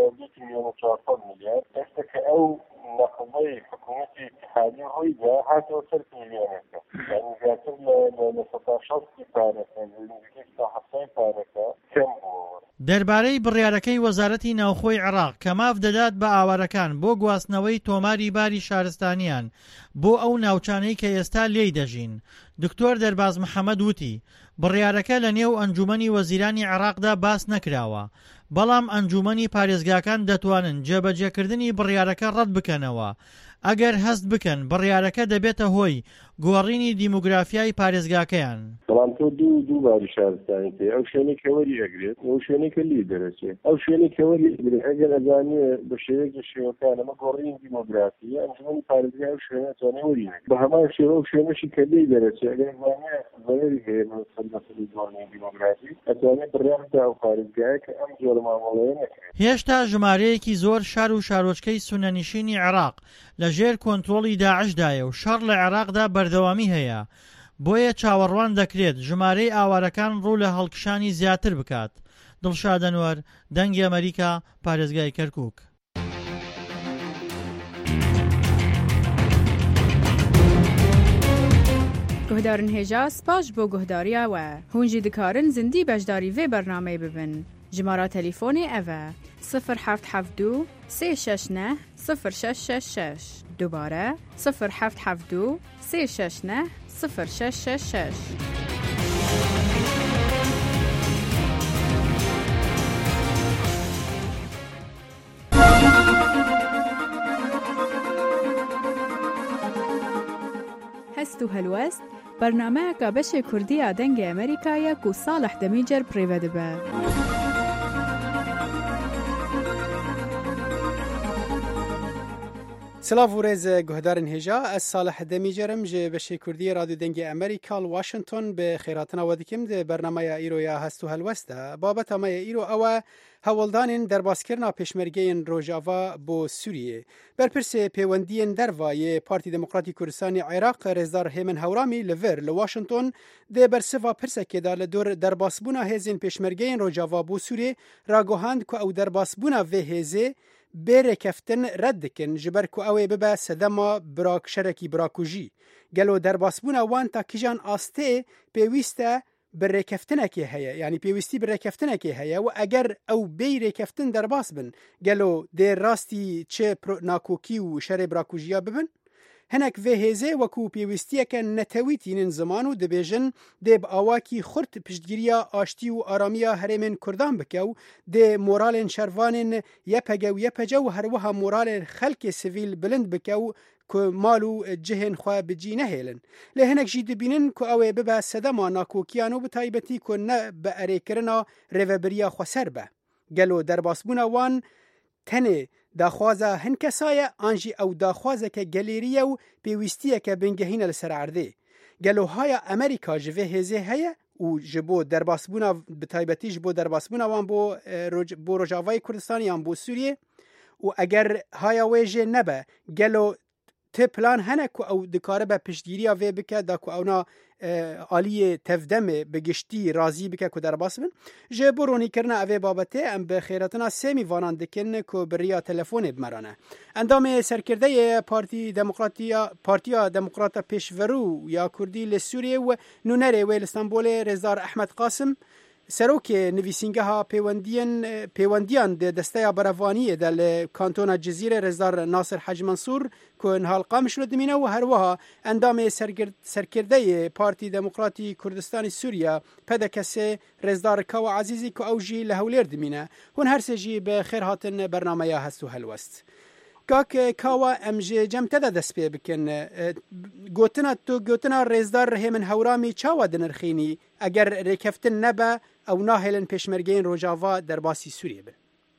S5: 2.4 میلیارد ئێستا کە ئەو نەقڵەی حکوومەتی اتحادی ڕوویدا هاتەوە سەر تریلیۆنەکە یعنی زیاتر لە 160 پارەکە نزیکەی 170 پارەکە کەم بووە.
S12: دەربارەی بڕیارەکەی وەزارەتی ناوخۆی عێراق کە ماف دەدات بە ئاوارەکان بۆ گواستنەوەی تۆماری باری شارستانیان بۆ ئەو ناوچانەی کە ئێستا لێی دەژین دکتۆر دەرباز محەممەد وتی بڕیارەکە لە نێو ئەنجومەنی وەزیرانی عێراقدا باس نەکراوە بەڵام ئەنجومەنی پارێزگاکان دەتوانن جێبەجێکردنی بڕیارەکە ڕەت بکەنەوە ئەگەر هەست بکەن بڕیارەکە دەبێتە هۆی گۆڕینی دیموگرافیای پارێزگاکەیان.
S5: بەڵام تۆ دوو باری شارستانی پێ ئەو شوێنەی کەوەری ئەگرێت ئەو شوێنەی کە لی دەرەچێت ئەو شوێنەی کەوەری ئەگرێت ئەگەر ئەزانێ بە شێوەیەکی شێوەکان ئەمە گۆڕینی دیموگرافی ئەنجومەنی پارێزگای ئەو شوێنە توانێ وەرینێت بە هەمان شێوە ئەو شوێنەشی کە لی دەرەچێت ئەگەر ئەزانێ زەوەری هەیە مەسەلی گۆڕینی دیموگرافی ئەتوانێت بڕیار بدات ئەو پارێزگایە کە ئەم جۆرە مامەڵەیە نەکرێت.
S12: هێشتا ژمارەیەکی زۆر شار و شارۆچکەی سونەنشینی عێراق لە ژێر کۆنتڕۆڵی داعشدایە و شەڕ لە عێراقدا بەردەوامی هەیە بۆیە چاوەڕوان دەکرێت ژمارەی ئاوارەکان ڕوو لە هەڵکشانی زیاتر بکات. دڵشاد ئەنوەر دەنگی ئەمریکا پارێزگای کەرکووک.
S6: گهدارن هێژا سپاش بۆ گوهداریاوە هونجی دکارن زندی بەشداری وێ بەرنامەی ببن ژمارە تەلیفۆنی ئەڤە 0772 369 0666 دوباره 0772 369 0666. هەست و هەلوەست بەرنامەیەکە بەشێ کوردیە دەنگی ئەمریکایە و ساڵح دەمیجەر پڕێوە دەبە.
S13: سلااف و ڕێز گوهدارن هێژا ئەس ساڵح دەمیجەرم ژێ بەشێ کوردی رادیو دەنگی ئەمریکا واشنگتن بە خێراتنەوە دکم دێ بەرنامەیە ئیرۆیا هەست و هەلوەستە بابەت ئەمەیە ئیرۆ ئەوە هەوڵدانین دەرباسکردنا پێشمەرگەیەن ڕۆژاوا بۆ سووریێ بەرپرسێ پەیوەندیەن دەرڤایە پارتی دموکراتی کوردستانی عێراق ڕێزدار هێمن هەورامی لەڤێر لە واشنگتن دێ بەرسڤا پرسەکێدا لە دۆر دەرباسبوونا هێزین پێشمەرگەیەن ڕۆژاوا بۆ سووریێ ڕاگۆهاند کو ئەو دەرباسبوونا vê hêzê bêrêkeftin red dikin ji ber ku ew ê bibe sedema şerekî birakujî. Gelo derbasbûna wan ta kijan astê pêwîst e bi rêkeftinekê heye yanî pêwîstî bi rêkeftinekê heye û eger ew bêy rêkeftin derbas bin gelo dê rastî çi nakokî û şerê birakujiya bibin? Hinek vê hêzê wekû pêwîstiyeke netewîtînin ziman û dibêjin dê bi awakî xurt piştgiriya aştî û aramiya herêmên Kurdan bike û dê moralên şervanên yepege û yepece û her wiha moralên xelkê sivîl bilind bike û ku mal û cihên xwe bi cî nehêlin. Lê hinek jî dibînin ku ew ê bibe sedema nakokiyan û bi taybetî ku ne bi erêkirina rêveberiya xweser be. Gelo derbasbûna wan tenê daxwaza hin kesaye an jî ew daxwazeke gelêriye û pêwîstiyeke bingehîne li ser erdê. Gelo haya Amerîka ji vê hêzê heye û ji bo derbasbûna bi taybetî ji bo derbasbûna wan bo Rojavayê Kurdistanê yan bo Sûriyê û eger haya wê jê nebe gelo ته پلان هنه کو او دکاره به پشتگیری وی بکه دا کو اونا عالی تفدم بگشتی راضی بکه کو در باس بن جه برونی کرنا اوی بابته ام به خیراتنا سمی وانان دکن کو بریا تلفون بمرانه اندام سرکرده پارتیا دموکراتا پیشورو یا کردی لسوریه و نونره ویل استانبول رزدار احمد قاسم سروک نویسینگها پیوندیان دسته بروانی دل کانتون جزیره رزدار ناصر حاج منصور که انها القام شد دمینه و هروها اندام سرکرده پارتی دموکراتی کردستان سوریا پدکسه رزدار کاو عزیزی که اوجی لهولیر دمینه هون هر سجی به خیر هاتن برنامه یا هستو هلوست کاک کاوا امجی جمع تدا دست پی بکن گوتنا رزدار همین هورامی چاوا دنرخینی اگر ریکفتن نبا او ناهلن پیشمرگین روجاوا در باسی سوریه بن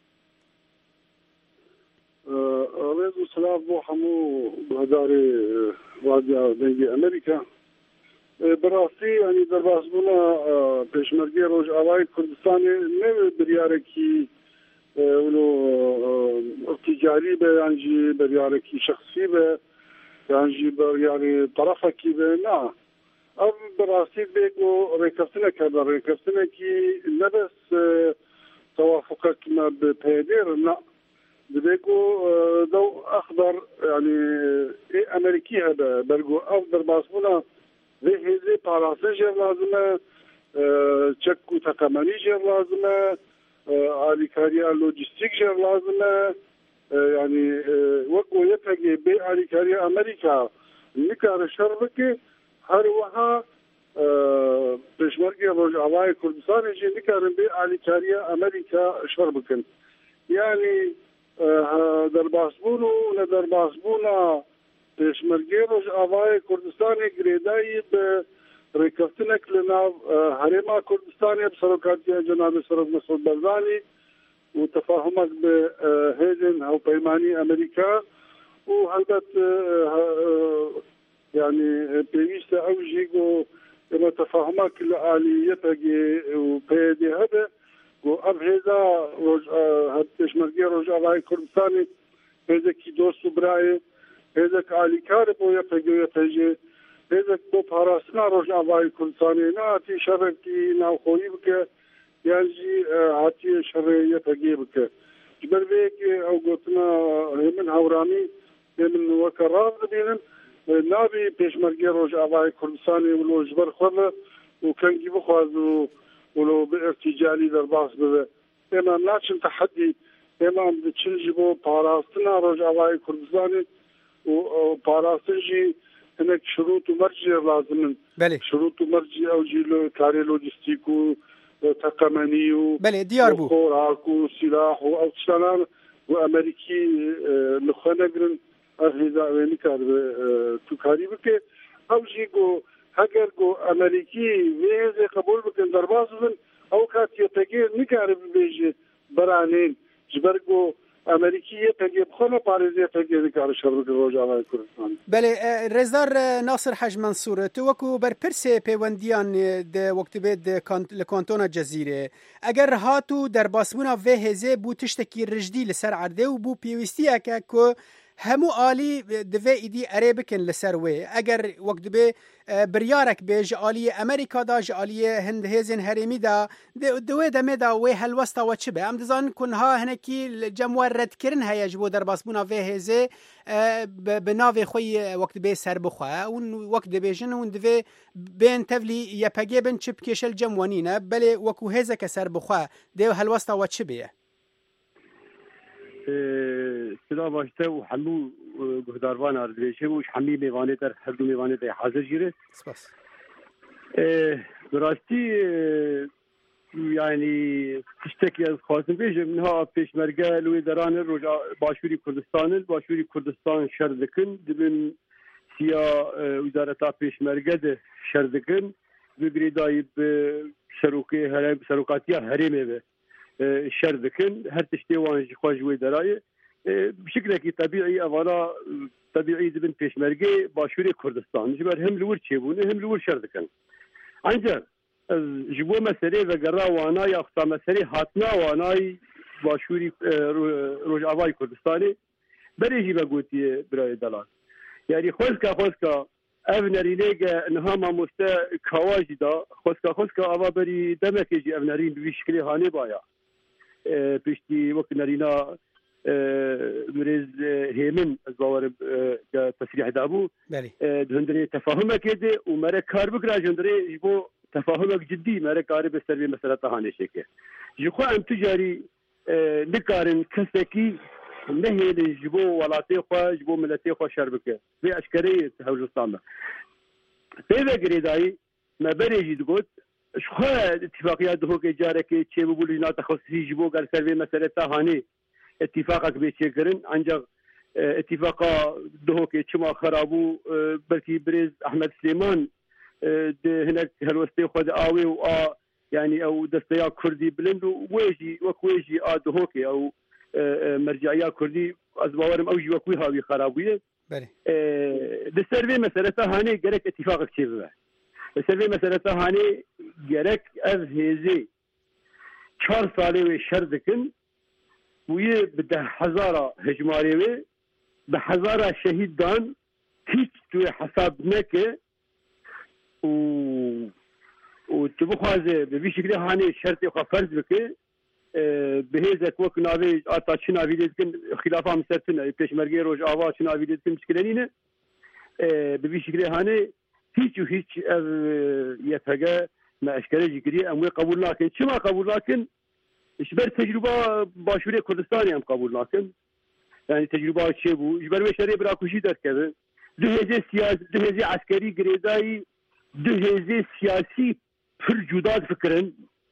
S14: رزو سلام بو همو بهدار رادیو دنگی امریکا براستی یعنی در باسبونا پیشمرگی روجاوای کردستانی نه بریارکی ولو تجاري به يعني برياركي شخصي به يعني برياري طرفكي به لا ام براسي بيجو ريكفتنا كذا ريكفتنا كي نبس توافقك ما بتهدير لا بيجو ضوء اخضر يعني امريكي هذا بلقو افضل باسمونا زي باراسجر لازمه تشكو تقمانيجر لازمه آلیکاریا لوجستیک جر لازمه يعني وقو يتهجي بي آلیکاریا امریکا نکار شرب که هر وها پشمرگی روجاوای کردستان جی نکارن بي آلیکاریا امریکا شرب کن يعني در باسبونو ندر باسبونا پشمرگی روجاوای کردستان گریدایی به ریکفتنک لناو هرما کردستانی بسرکاتی جناب سرف مسعود برزانی و تفاهمك بهيدن او پیمانی امریکا و هلبت يعني بيويست اوجيغو اما تفاهمك لآليتك و بيدي هذا و اب هذا پشمرگی روجاوای کردستانی هذا کی دوست برای هذا کالی کار بو یتجی هذا بو پاراستنا روجاوای کردستانی نه تی شرکی نه خویی بک یعنی هاتی شریعت گیب بک جبر بیک او گوتنا همن هورانی همن وکرات بینن نابی پیشمرگی روجاوای کردستانی ولو جبر خود و کنگی بخوازو ولو بارتجالی در باس بده اما ناچن تحدي اما بتشنجبو باراستنا روجاوای کردستانی و باراستنجي هناك شروط ومرجع لازم
S13: بله
S14: شروط ومرجع او جيلو كاري لوجستيكو تقمنيو
S13: بله ديار بو
S14: خوراكو سلاح او تشانان وامريكي لخنقرن هذا وين كار تكاري بك او جيغو هاگر گو امریکی ویزه قبول بکن در بازن او کاتی تگیر نکاره بیجه برانین جبرگو امریکی تگیر بخونه پاریزی تگیر نکاره شرط روجاوای کردستان.
S13: بله رزدار ناصر حاج منصور تو وکو بر پرسه پیوندیان ده وقت بید لکانتون جزیره اگر هاتو در باسمونا و هزه بو تشتکی رجدی لسر عرده و بو پیوستی اکا که همو آلی دوی ایدی عربکن لسر وی اگر وقت به بریارک به جالی امریکا دا جالی هند هزین هرمی دا دوی دمه دا وی هلوستا و چه به ام دزان کنها هنکی جموار رد کرن هیا جبو در باسمونا وی هزه بناوی خوی وقت به سر بخواه اون وقت بیجن اون دوی بین تولی یپگه بین چپ کشل جموانینه بله وکو هزه که سر بخواه دیو هلوستا و چه بیه
S15: سلام باشته و همو گهداروان اردویشه و همی میوانه در هر دو میوانه در حاضر جیره
S13: سپاس
S15: براستی یعنی تشتکی از خواستم بیشه منها پیشمرگه لوی دران باشوری کردستان شردکن دبن سیا وزارتا پیشمرگه ده شردکن بگریدایی به سروکاتی هریمه به شردكن هر تشتي وانج خواجوي دراي بشكل طبيعي اوانا طبيعي دبن بيشمرگي باشوري كردستان جبر هم لور تشيبون هم لور شردكن انجا جبو مسري وغرا وانا يا اختا مسري هاتنا وانا باشوري روجاوای كردستاني بريجي بغوتي براي دلال يعني خوزكا أبنرينيجا نهاما مستا كواجدا خوزكا أبابري دمكيجي أبنرين بشكل هاني بايا بيشتي وقت نرينا مريز هيمن أزباور كتصريح دابو هندري تفاهمك كده ومرة كاربك راج هندري يبو تفاهمك جدي مرة كارب السربي مسألة هاني شكل جخوا أم تجاري نكارن كسكي نهي لجبو ولاتي خوا جبو ملتي خوا شربكه في اشكريه هولستان تيبه غريداي ما بريجي دغوت شخوا اتفاقيات هوك جارك تشي بقولنا تخصصي جبو قال سيرفي مساله هاني اتفاقك بيشكرن انجا اتفاقا دهوك تشما خرابو بلكي بريز احمد سليمان هناك هلوستي خد اوي و يعني او دستيا كردي بلند ويجي وكويجي دهوكي او مرجعيه كردي ازباورم اوجي وكوي هاوي خرابيه
S13: بله
S15: السيرفي مساله هاني جرك اتفاق كتيبه السيرفي مساله هاني جرك از هيزي 4 ساله شردكن ويه بده هزاره هجماري به هزاره شهيد دان هيك تو حسابنك وتبخوازه بشكل هاني شرطي فرض بك بهذاك وقت ناوي اتا شناوي لكن خلافه مسرتنا بيشمرغي روج اوا شناوي لكن مشكلانين بشكل هاني هيك يفقى ما اشكال جكري ام قبول لكن شما قبول لكن اشبر تجربه باشوري كردستان ام قبول لكن يعني تجربه شيبو اشبر بشري براكوشي دركبه دهزي سياسي دهزي عسكري غريداي دهزي سياسي پر جداد فكرن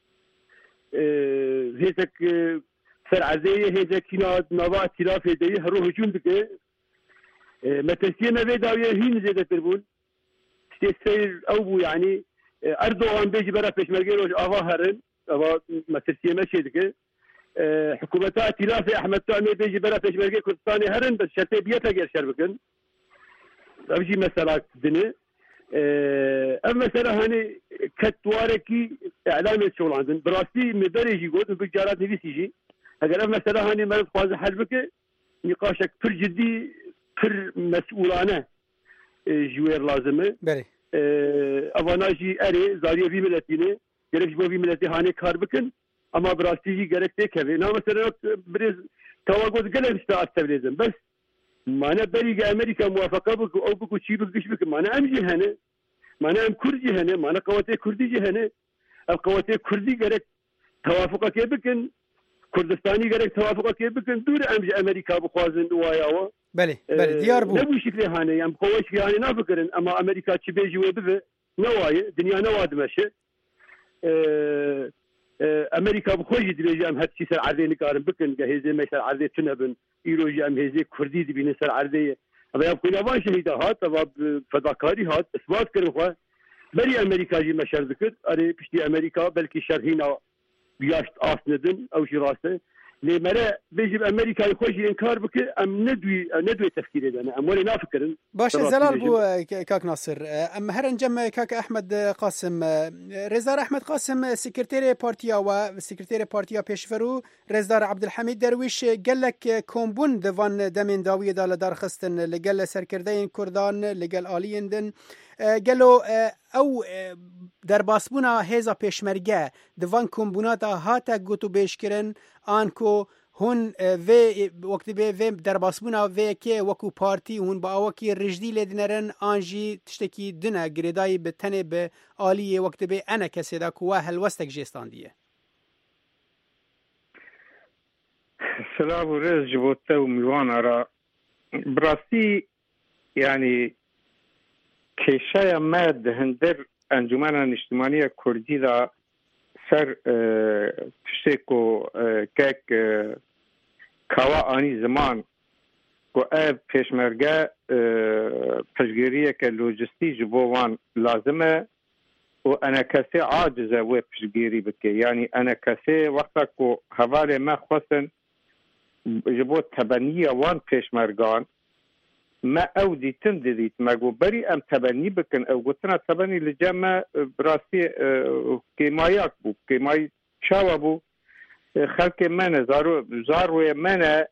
S15: هيك فرعزيه هيك كنا نوا اختلاف هدي هرو هجوم بك متسيه ما بيداويه هين زياده تربون تسير او يعني اردوغان بيجي برا بيشمرغي روج اوا هرن اوا متسيه ماشي دك حكومه ائتلاف احمد تعمي بيجي برا بيشمرغي كردستاني هرن بس شرطي بيتا غير شربكن بيجي مساله دني اما مثلا هاني كتواركي اعلام الشغل عندن براستي مدرجي قلت بجارات نفسيجي اگر مثلا هاني مرض خواز حلبك نقاشك پر جدي پر مسؤولانه جوير لازمه
S13: بله
S15: اواناجي اري زاريه في ملتينه gerek bu bir milleti hane kar bıkın ama براستي gerek de kevi na mesela biraz tavagoz gelen işte atabilirim bes مانا بريق امريكا موافقه بك او بك شي بك بك مانا امجي هنا مانا ام كردي هنا مانا قواتي كردي هنا القواتي كردي غيرك توافقك بكن كردستاني غيرك توافقك بكن دور امجي امريكا بخوازن دواياوا
S13: بله ديار بو
S15: نبو شكل هنا يعني قواش يعني نافكرن اما امريكا تشي بيجي وبه نواي دنيا نواد ماشي امريكا بخوجي درجه ام هاتشي سر عرضي نقارن بكن جهزي ما سر عرضي تنبن ايروجي ام هزي كردي دي بين سر عرضي ابا يكون ابا شهيدات ابا فداكاري هات اثبات كرخوا بري امريكا جي مشر ذكر اري بشتي امريكا بلكي شرهينا بياشت اسندن او شي راسه لمرا بيجي امريكا يخوجي انكار بك ام ندوي تفكير انا ام ولا نافكرن
S13: باش زلال بو كاك ناصر ام هرن جم كاك احمد قاسم رزدار احمد قاسم سكرتير بارتيا و سكرتير بارتيا بيشفرو رزدار عبد الحميد درويش قال لك كومبون دفان دمن داويه دال دارخستن لقال سركردين كردان لقال اليندن قالوا او درباسبونا هيزا پیشمرگه دوان کومبوناتا هاتا گوتو بیشکرن آنکو هون و وقتی به درباسبونا و که وکو پارتی هون با اوکی رجدی لدنرن آنجی تشتکی دنه گریدای به تنه به آلیه وقتی به انا کسی دا کوه هلوستک جستان دیه
S16: سلام و رز جبوته و میوان را براستی يعني كيشايا ماد هندر انجمن الاجتماعية كردي دا سر تشتكو كاك كوا اني زمان كو اب پیشمرگه پشگیریه که لوجستی جبوان لازمه و انا کسی عاجزه و پشگیری بکه يعني انا کسی وقتا کو حواله ما خوستن جبو تبنیه وان پیشمرگان ما اودي تندديت ما جو بري ام تبني بكن او قلتنا تبني لجامع براسي كيماياك بو كيماي شاوبو خلق من زارو من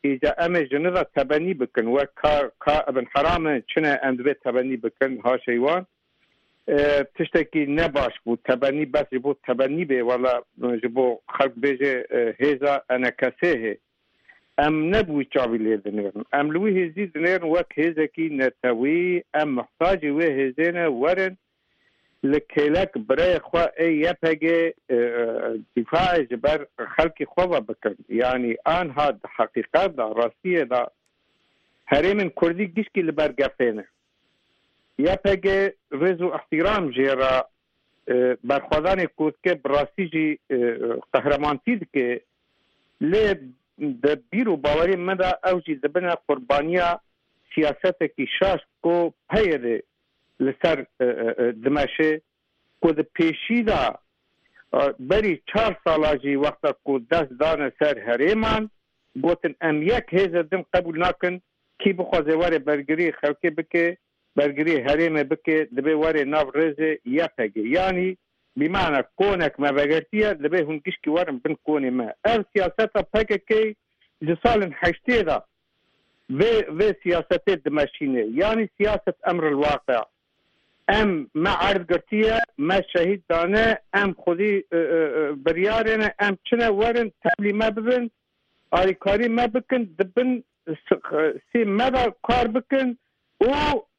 S16: إذا أما جنرا تبني بكن وكا ابن حرام شنا أندبه تبني بكن ها شيوان تشتكي نباش بو تبني بس جبو تبني به ولا جبو خلق بيجي هيزا أنا كسيه أم نبوي شعبي ليدنيرن أم لوي هزي دنيرن وك هيزا كي نتوي أم محتاج وي هزينا ورن لكيلك براي خوا اي يبهجي دفاع جبر خلقي خوا بكن يعني آن هاد حقيقة دا راسية دا هريمن كردي جيشكي لبرقفينه يبهجي رزو احترام جيرا برخوادان كودكي براسي جي قهرمانتي دكي لي بيرو باوري مدى اوجي دبنا قربانيا سياستكي شاش كو بيده لسر دمشه کو د پیشی دا بری 4 سالاجی وقتا کو دست دانه سر هریمان گوتن ام یک هزدم قبول نکن کی بخوازه واره برگری خلقی بکه برگری حریم بکه دبی واره ناو رزه یپگه یعنی بمعنى كونك ما بقرتيه دبي هنكش كي ورم بن كوني ما ال سياسات بكه كي جسال حشتي دا في سياسات دمشينه يعني سياسه امر الواقع ام ما عرض قرتيه ما شهيد دانه ام خودي بريارنا ام چنه ورن تبلي ما ببن آریکاری ما بکن دبن سی مدار کار بکن و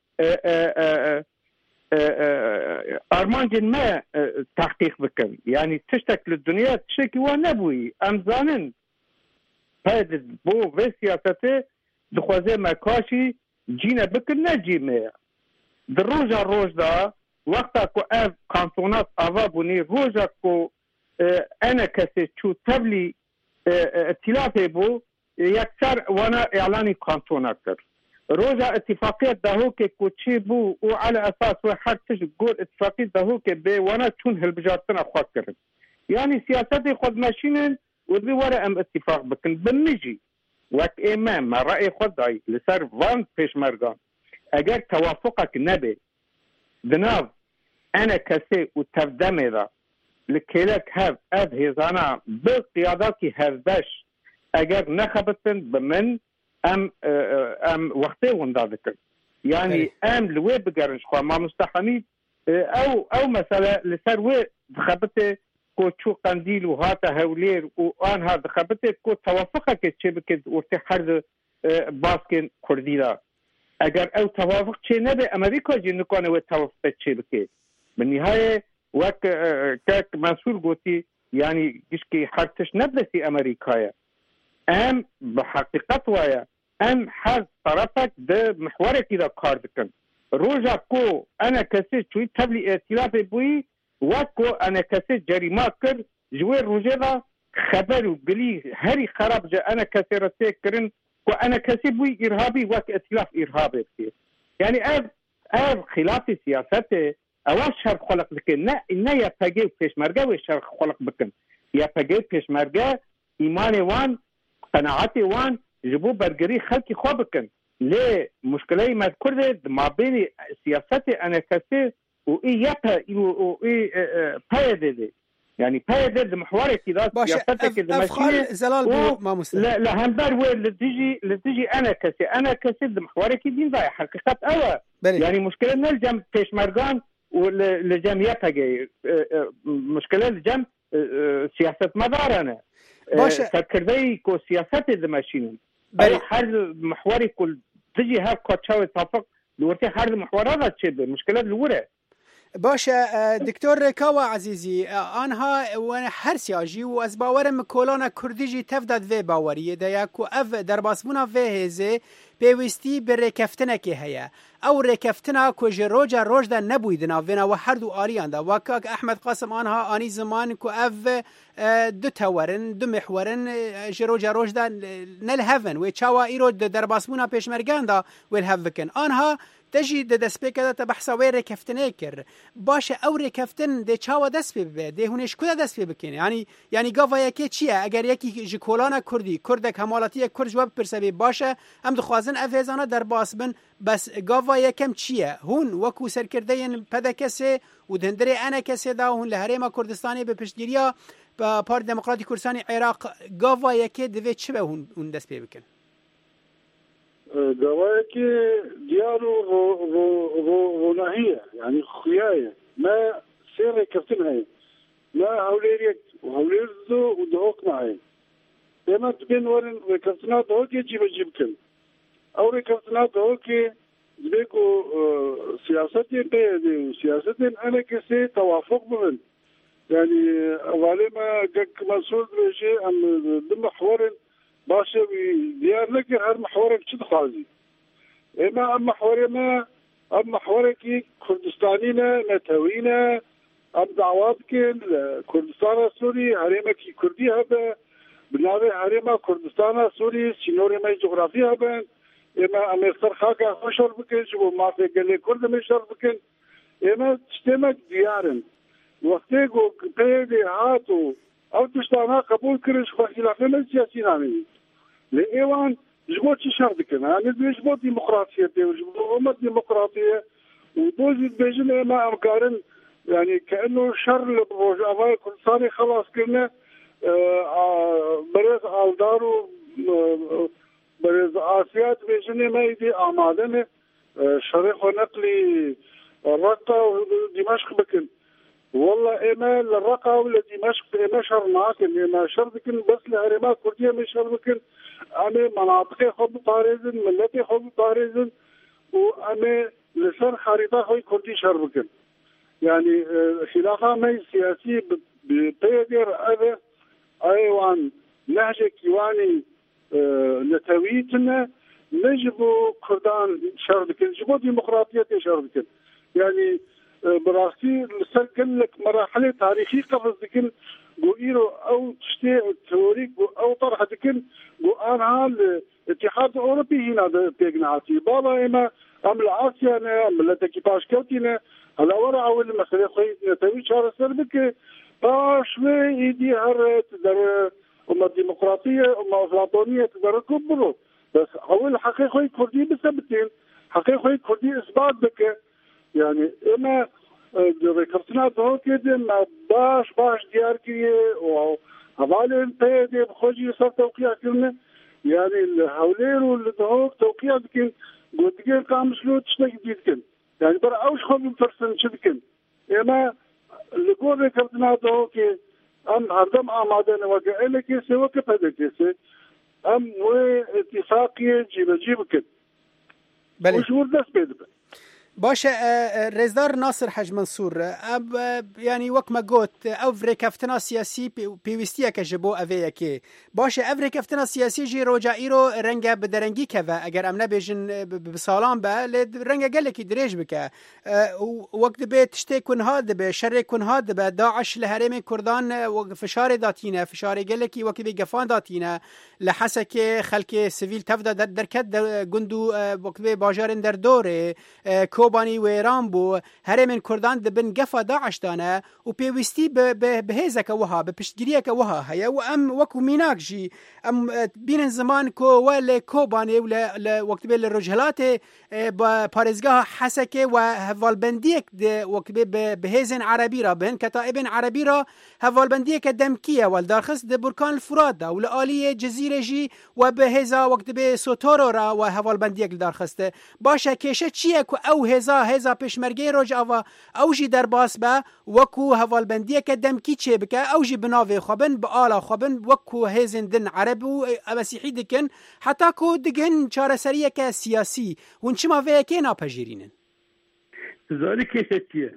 S16: ارمانجن ما تحقیق بکن یعنی تشتک للدنیا تشتکی و نبوی امزانن باید بو و سیاسته دخوازه مکاشی جینه بکن نجیمه در روز دا وقتا که اف کانتونات آوا بونی روزا که انا کسی چو تبلی ائتلافی بو یکسر وانا اعلانی کانتونا کرد روزا اتفاقیت دهو که کوچی بو و على اساس و حد تش گول اتفاقیت دهو که به وانا چون هلبجارتنا خواهد کرد یعنی سیاست خود ماشینن و بی وره ام اتفاق بکن بنجی وک امام ما رأی خود دای لسر وان پیش مرگان اگر توافقك نبي دناف انا كسي وتفدمي ذا لكيلك هاف اد هيزانا بقياداتي هافداش اگر نخبتن بمن ام وقتي وندادك يعني ام لوي بقرنش خوا ما مستحمي او مثلا لسر وي خبته كو تشو قنديل وهاتا هولير وان هاد خبته كو توافقك تشبك ورتي حرد باسكن كرديلا اگر او توافق چه نبه امریکا جی نکانه و توافق چه بکه بالنهاية وك كاك منصور قوتي يعني جشكي حرتش نبلسي امريكايا ام بحقيقة ويا ام حز طرفك ده محورك اذا كاردكن روجا كو انا كسي شوي تبلي ائتلافي بوي وكو انا كسي جريمات كر جوير روجا خبر وقلي هري خراب جا انا كسي رتيك كرن وأنا كسبوي إرهابي وك ائتلاف إرهابي كثير يعني أب خلاف سياسته أول شر خلق لكن نا يبقى فيش مرجع وشر خلق بكن يبقى فيش مرجع إيماني وان قناعتي وان جبوا برجري خلقي خوابكن ليه مشكلة ما تكرر ما بين سياسته أنا كسي وإيه بايدة يعني بايدة محورك كذا سياستك
S13: أفخال زلال بو ما مسلم
S16: لا همبر وين لتجي أنا كسي محورك دين ضايع حقيقة أوا يعني مشكلة نلجم فيش مرجان ولجم يبقى مشكلة لجم سياسة مدارنا تكربي كو سياسة الماشين أي حرب محوري كل تجي هاك كاتشاوي توافق لورتي حرب محورات تشبه مشكلة الورة
S13: باشه دکتر کاوا عزیزی آنها و هر سیاجی و از باورم کلانا کردیجی تفداد و باوریه دیا کو اف در باسمونا و هزه پیوستی به رکفتنه که هیا او رکفتنه کو جروجا روجدا نبویدنا و هر دو آریان دا وکاک احمد قاسم آنها آنی زمان کو اف دو تورن دو محورن جروجا روجدا نلهفن و چاوا ایرو در باسمونا پیشمرگان دا ولهفکن آنها تجي دست بكده تبحث وير كفتنه كر باشه او ركفتن ده چاوا دست به ده هونش کدا دست بكين يعني گاوا یکی چیه اگر یکی جکولانا کردی کردک همالاتی کرد جواب پرسبی باشه هم دخوازن افزانه در باسبن بس گاوا یکم چیه هون وکو سرکردین پدکسه و دندره انا کسه دا هون لهريما کردستانی به پشتگیریا با پارت دموکراتی کردستانی عراق گاوا یکی دوی چه به هون دست بکن
S14: دواك ديارو روناهية يعني خياية ما سير كفتنها ما هوليريك وهوليرزو ودهوك معي دائما تبين ورن ركفتنا دهوك جيبكن أو ركفتنا دهوك جبيكو سياستين بيدي وسياستين أنا كسي توافق بمن يعني أولي ما قك مسؤول بشي أم دم حوار باشا ديار لك هر محورك شد خازي إما أم محورك كردستانينا نتوينا أم دعواتك كردستان السوري هريمك كردي هذا بنابي هريما كردستان السوري سينوري ما جغرافي هذا إما أم يختار خاكا خشر بكن شو ما في قال لي كرد مشر بكن إما تشتمك ديارن وقتيكو بيدي هاتو أو تشتانا قبول كرش خلافة من السياسيين عاملين لإيوان جبوت شردكن يعني جبوت ديمقراطية وجبوت ديمقراطية ودوزي بيجن إما أمكارن يعني كأنه شر لبروجاوي كردستاني خلاص كنا بريز ألدارو بريز آسيات بيجن ما يدي آمادن شريخ ونقلي الرقة ودمشق بكن والله إما للرقة ولا دمشق إما شرناكن إما شردكن بس لهرما كردية مش شردكن أنا مناطقي خب طارزن ملتي خب طارزن وأنا لسان خريطة خوي كردي شربكن يعني خلافة ما سياسي بيدر هذا أيوان نهج كيواني نتويتنا نجبو كردان شربكن نجبو ديمقراطية شربكن يعني براستي لسركن لك مراحل تاريخي قبل ذكر قويرو أو تشتي توريك أو طرح ذكر قوانها الاتحاد الأوروبي هنا بيجناتي بالا إما أم العاصية أم لتكيباش كوتينا هلا ورا أول مسألة خوي نتوي شهر سربك باش ويدي هر تدر أم الديمقراطية أم أفلاطونية تدر كبرو بس أول حقيقة خوي كردي بسبتين حقيقة خوي كردي إثبات بك يعني إما ركبتنا ده كده ما باش ديار كي وهذا البيد بخوجي صار توقيع كلنا يعني الهولير والدهوك توقيع كن قلت كده كامسلو تشتكي جديد يعني برا أوش خم فرسن شدكن إما اللي قول ركبتنا ده كي أم هردم آمادة وقال كي سوى كبده كيسه أم واتفاقية جيب كن وش ورد بيد
S13: باشه رزدار ناصر حج منصور يعني وقت ما قلت أفري كفتنا سياسي بيوستيا كجبو أفياكي باشه أفري كفتنا سياسي جي رجع إيرو رنجا بدرنجي كذا أجر أمنا بيجن بسالام بقى رنجا قال لك يدريج بك وقت بيت تشتي كون هذا بشر كون هذا بداعش لهرم كردان فشار داتينا فشار قال لك وقت بيجفان داتينا لحسك خلك سيفيل تفدا دركت جندو وقت باجارن در دوره كوباني ويران بو هرمن كردان دبن قفا داعش دانا وبيوستي بهيزك وها بپشتگیریك وها هيا وام وكو ميناك جي ام بين زمان كو ولا كوباني ولا وقت بين الرجلات بارزگاه حسكه وهفالبنديك وقت بهيزن عربي را بهن كتائب عربي را هفالبنديك دمكيه والدارخص د بركان الفرات دا ولا آلية جزيره جي وبهزا وقت به سوتورو را وهفالبنديك دارخصته باشه كيشه چيه او هزا پشمرگی روج او جی در باس با وکو هوالبندیه که دمکی چه بکه او جی بناوی خوبن با آلا خوبن وکو هزن دن عرب و مسیحی دکن حتی کو دگن چاره سریه که سیاسی ونچما وی که ناپجیرینن
S15: زاری کشه چیه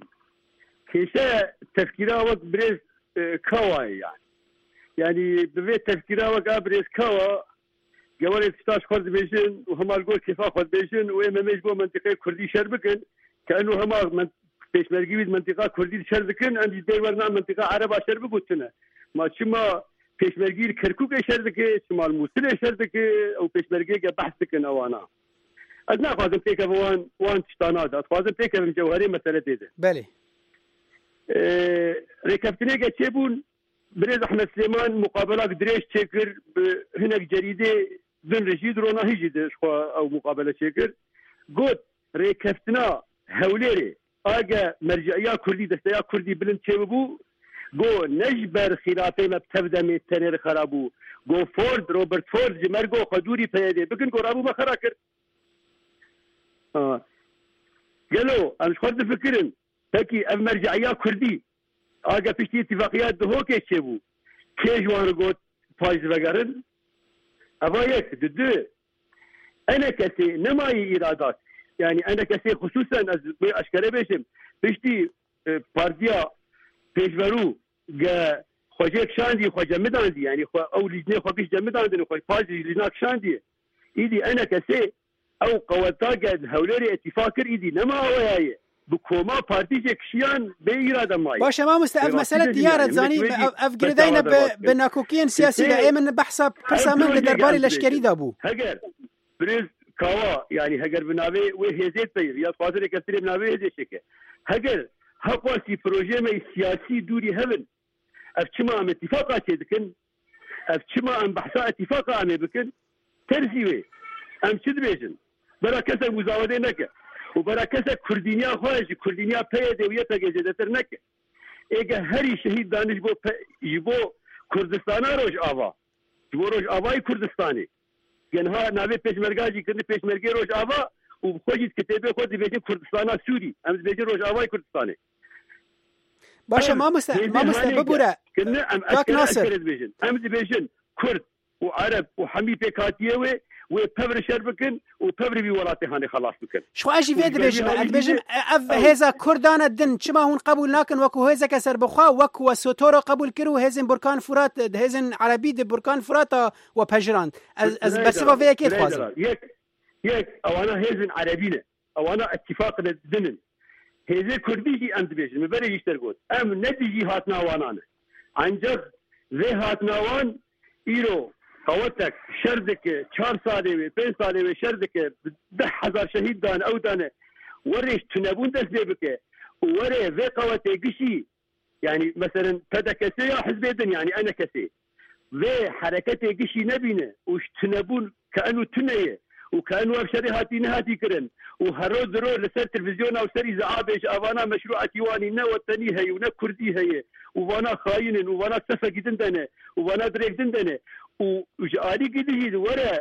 S15: کشه تفکیره وقت برز کوای يعني ببيت تفكيره وقع بريس كوا جوالي تشتاش خرد بيجن وهم الجول كيفا خرد بيجن وإما مجبو منطقة كردي شربكن كأنه هم بيش مرجيد منطقة كردي شربكن عندي دايورنا منطقة عربة شربكوتنا ما شما بيش مرجيد كركوك شربك شما الموصل شربك أو بيش مرجيد بحثكن أوانا أدنى خازم تيكا وان تشتانات خازم تيكا من جوهري مسألة هذا
S13: بله
S15: ركبتني كتشيبون بريز أحمد سليمان مقابلة دريش تشكر هناك جريدة ذن رشيد رونا هيجي أو مقابلة تشكر قلت ركبتنا هوليري آجا مرجعية كردي دستيا كردي بلند تشيبو قو نجبر خلافي ما بتبدا من التنير خرابو قو فورد روبرت فورد جمرقو قدوري بيدي بكن قو رابو ما خراكر قالوا أنا شخص فكرن هكي أف مرجعية كردي آقا فيشتي اتفاقيات دهوكي تشيبو كيش وانرقوت فايز بقرن أبا يك دو أنا كسي نماي إرادات يعني أنا كسي خصوصا أشكال بيشم فيشتي بارديا بيشبرو جا خواجه شاندي خواجه مداندي يعني أو لجنة خواجه جمداندي خواجه فاز لجنة شاندي إيدي أنا كسي أو قواتاقة هولاري اتفاقر إيدي نما وياي بكوما بارتيجي كشيان بإرادة ماي
S13: باشا ما مستقف مسألة ديارة زاني أفقردين بناكوكين سياسي لأيمن بحسب برسا من لدرباري لشكري دابو
S15: هجر بريز كوا يعني هجر بنابي وهزيت بي رياض فاضل كثير بنابي هزي شكل هجر هقواسي بروجي مي سياسي دوري هبن أفشما أم اتفاقات يدكن أفشما أم بحثاء اتفاقا أم بكن ترسيوي أم شد بيجن برا كسا مزاودة نكا وبرا كسا كردينيا خواهش كردينيا بيدي ويتا جيدتر نكا ايجا هري شهيد دانش يبو كردستانا روش آوا يبو روش آواي كردستاني ينها نابي پیشمرگاجی کرده پیشمرگی روش آوا و خوشید کتابه خود بیجی کردستانا سوری امز بیجی روش آوای کردستانی
S13: باشا ما مستقف ببورا
S15: كاك ناصر امز بیجن کرد و عرب و حمی پیکاتیه و پبر شر بکن و پبر بی ولاتی هانی خلاص بکن
S13: شو اجي فيد بيجن اف هذا كردان الدن چما هون قبول ناكن وكو هذا كسر بخوا وكو سوتورو قبول كرو هزن بركان فرات هزن عربي د بركان فرات وبجران از بس في اكيد خازن
S15: يك او انا هزن عربينا او انا اتفاق الدن هذا كرديجي اند بيجن مبري يشترقوت ام نتيجي هاتنا وانانا عنجر ذي هاتنا وان ايرو قوتك شردك 4 ساله و 5 ساله و شردك 10,000 شهيد دان او دانه وريش تنبون دس بك وري في قوتي قشي يعني مثلا تدكسي حزب الدين يعني انا كسي في حركتي قشي نبينا وش تنبون كانه تنيه وكانه ابشري هاتي نهاتي كرن وهرو درو لسر تلفزيون او سري زعابش افانا مشروع تيواني نا وطني هي ونا كردي هي وانا خاين وانا سفك دندنه وانا دريك دندنه وجاري كده ورا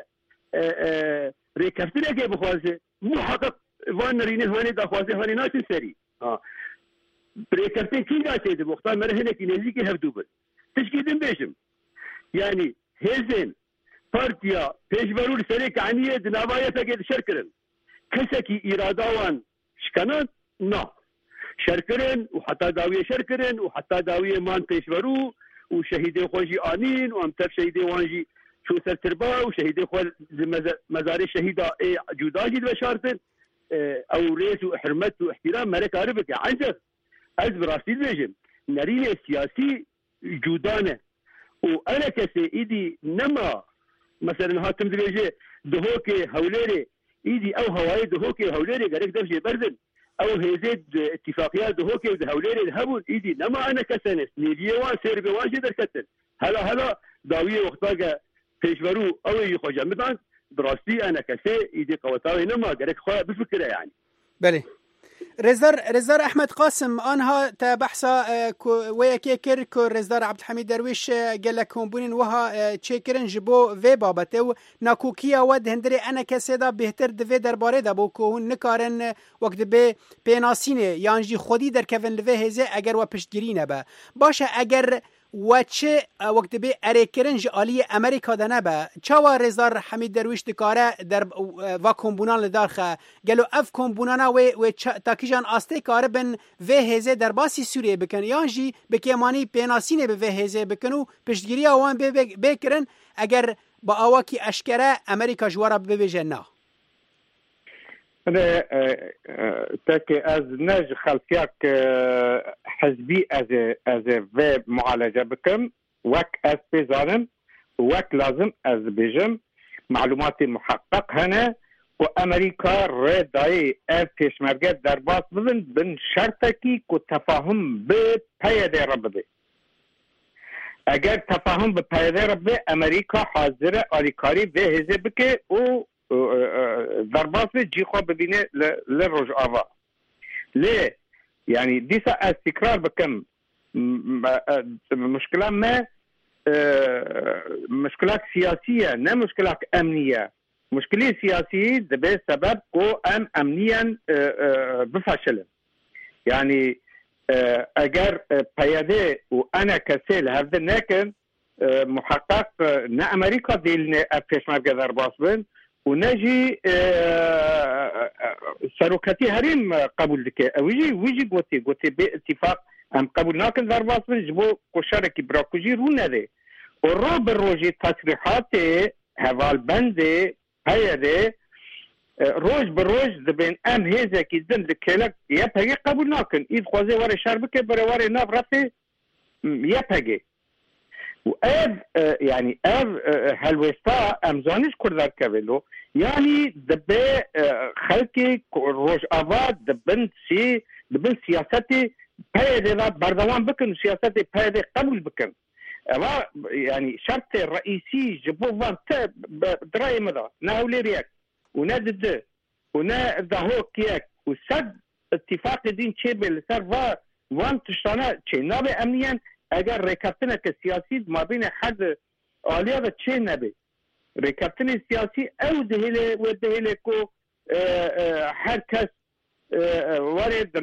S15: ريكفتنا كي بخوازه محقق وان رينه هوني دا خوازه هوني ناس سري ريكفتن كي ناسي ده مختار مرهنه كي نزي كي هفدوبل تشكيدن بيشم يعني هزن بارتيا بيشبرو لسريك عنيه دنابايه تجد شركرن كسكي إرادوان شكنان نا شركرن وحتى داوية شركرن وحتى داوية مان بيشبرو وشهيدي خوجي آنين وامتر شهيدي وانجي شو سر تربا وشهيدي خوال مزاري شهيدة جوداجي بشارتن او ريس وحرمت واحترام ملك عربك عنجر از براسي البيجم نريني سياسي جودانه وانا كسيدي نما مثلا هاتم دبيجي دهوكي هوليري ايدي او هواي دهوكي هوليري قالك دفجي بردن او هيزيد اتفاقيات دهوكي ودهوليري الهبون ايدي نما انا كسنس نيجي وان سيربي وان جدر كتن هلا داوية وقتاقة تيشبرو او يخوجا مدان دراستي انا كسي ايدي قوتاوي نما قالك خواه بفكرة يعني
S13: بله رزدار احمد قاسم آنها تبحثا ويكي كر كو رزدار عبد الحميد درويش قال لكم بونين وها تشيكرن جبو في بابته ناكوكيا ود هندري انا كسيدا بهتر دفي درباره دبو كو نكارن وقت به بيناسينه يانجي خودي در كفن لفي هزه اگر و پشتگیری نبا باشه اگر وچه وقت به اریکرنج عالی امریکا ده نبا چاوا رزار حمید درویش دکاره در و کمبونان لدارخه گلو اف کمبونانا و تاکیجان آسته کاره بن و هزه در باسی سوریه بکن یانجی بکیمانی پیناسینه به و هزه بکن و پشتگیری آوان بکرن اگر با آواکی اشکره امریکا جوارا ببیجه نه
S16: أنا تاكي از ناج خلفياك حزبي از في معالجة بكم وك از بيزانم وك لازم از بيجم معلوماتي محقق هنا وأمريكا رداي اف تشمرگه درباس بن شرطكي كو تفاهم بپيده ربده اگر تفاهم بپيده ربده أمريكا حاضر آليكاري في هزه بكه و ضربات جي خو ببينه للرج آوا ليه يعني ديسا استقرار بكم مشكلة ما مشكلات سياسية لا مشكلات أمنية مشكلة سياسية دبي سبب كو أمنيا بفشل يعني اگر پیاده و انا کسی لحظه نکن محقق نه امریکا دیل نه پیشمرگه در باس بند و نجی سروکتی هریم قبول دکه ویجی گوتی به اتفاق هم قبول نکن در باس بند جبو کشارکی براکوجی رو نده و رو بر روژی تصریحات حوال بنده پیاده روز به روز دبین ام هیزه که دن دکلک یا پگه قبول نکن اید خوازه واره شربکه برای واره ناب رفته یا پگه و يعني هالوستا امزانش كردار كابلو يعني دبي خلقي روج آباد دبن سياستي بايدة بردوان بكن سياستي بايدة قبول بكن اما يعني شرط الرئيسي جبو فان دراي مدى ناولي رياك ونا ضد ونا دهو كياك وسد اتفاق دين تشيبل سر وان تشتانا تشي نابي امنيا اگر رکابتن که سیاسی ما بین حد عالیه و چه نبی رکابتن سیاسی او دهیله و دهیله که هر کس وارد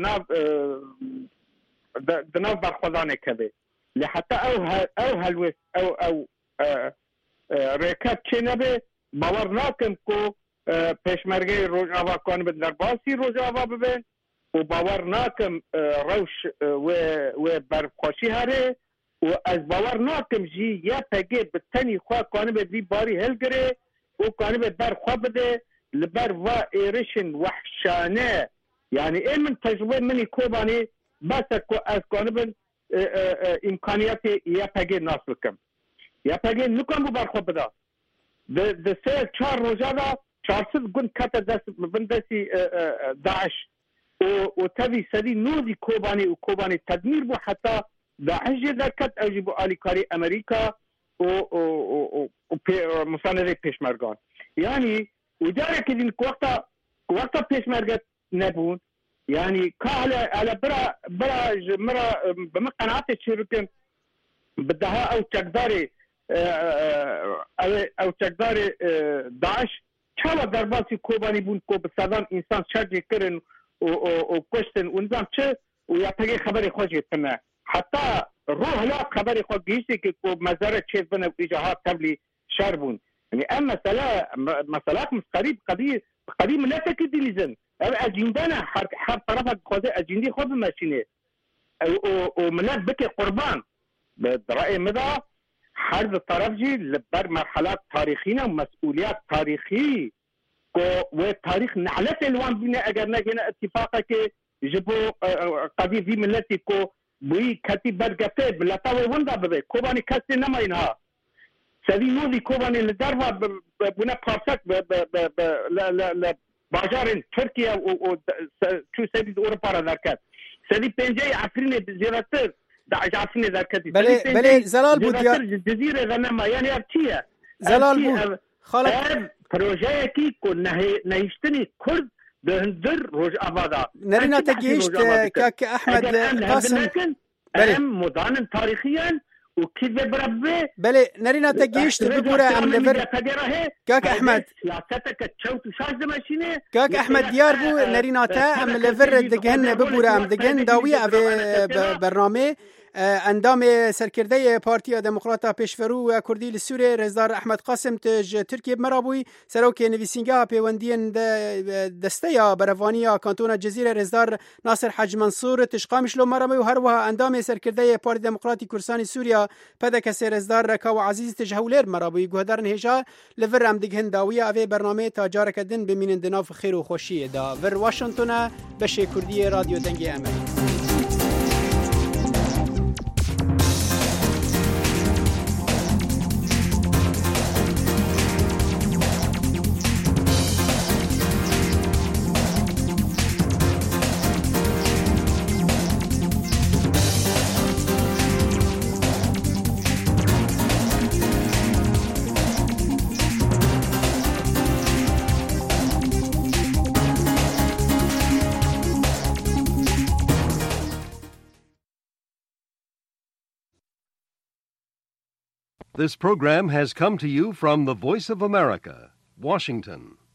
S16: دناو برخوادانه کبه لحتی او هلوست او رکاب چه نبی باور ناکم که پیشمرگه روجاوا کن به درباسی روجاوا ببین و باور ناکم روش و برخوشی هره و از باور ناکم جی یا پگه به تنی خواه کانه به دی باری هل گره و کانه به برخواه بده لبر و ایرشن وحشانه یعنی این من تجربه منی کوبانی بس که از کانه به امکانیت یا پگه ناس بکم یا پگه نکن بو برخواه بده ده سه چار روزه دا 400 گون کت دست بندسی داعش و تبي سدي نودي كوباني تدمير بو حتى داعش ذكت اجيب اليكاري امريكا و مساندة پیشمرگان يعني وداره كدين وقتا پیشمرگت نبون يعني على برا مرا بمقنعات شركن بدها او تقداري داعش چاوا درباسي كوباني بون كو بسادان انسان شرجي کرن و کشتن و نظام چه و یا پگه خبری خوش گفتنه حتی روح لا خبری خود گیشتی که مزاره چیز بنه و ایجاهات تبلی شر بون یعنی ام مسئلات قریب قدیم ملته که دیلیزن او اجیندانه هر طرف خوزه اجیندی خود بمشینه و ملت بکه قربان به رأی مدا هر دو طرف جی لبر مرحلات تاریخینه و مسئولیت تاریخی و تاريخ نعلت الوان بينا اگر نجينا اتفاقه كي جبو قضيه في ملتي كو بوي كتي برغفه بلاتاوي وندا ببي كوباني كاستي نما ينها سدي نودي كوباني لدروا بنا بارسك لا باجار تركيا و تو سيد اوروبا ذاكات سدي بنجي عفرين بزيارات داعش عفرين ذاكات
S13: بلي زلال بوديا
S16: الجزيره غنما يعني ابتيه
S13: زلال بود خالد
S16: پروژه کی کو نهیشتنی کرد به هندر روز آبادا
S13: نرینا تگیشت که احمد قاسم
S16: بله مدان تاریخیان و کی به برابه
S13: بله نرینا تگیشت بگوره ام لفر کاک احمد
S16: سیاست که چوت شاز ماشینه
S13: کاک احمد دیار بو نرینا تا ام لفر دگن بگوره ام دگن داوی او برنامه اندام سرکرده پارتیا دموکراتا پیشورو و کردی لسوره رزدار احمد قاسم تج ترکیه مرابوی سروک نویسینگا پیوندین دسته بروانیا کانتون جزیره رزدار ناصر حاج منصور تشقامش لو مرابوی و هر وها اندام سرکرده پارتی دموکراتی کردستان سوریا پدک رزدار رکاو عزیز تجهولر مرابوی گهدار نهجا لور ام دگهن داوی اوی برنامه تاجار کدن بمینن دناف خیر و خوشی دا ور واشنطن بشه کردی رادیو دنگی امریکا.
S1: This program has come to you from the Voice of America, Washington.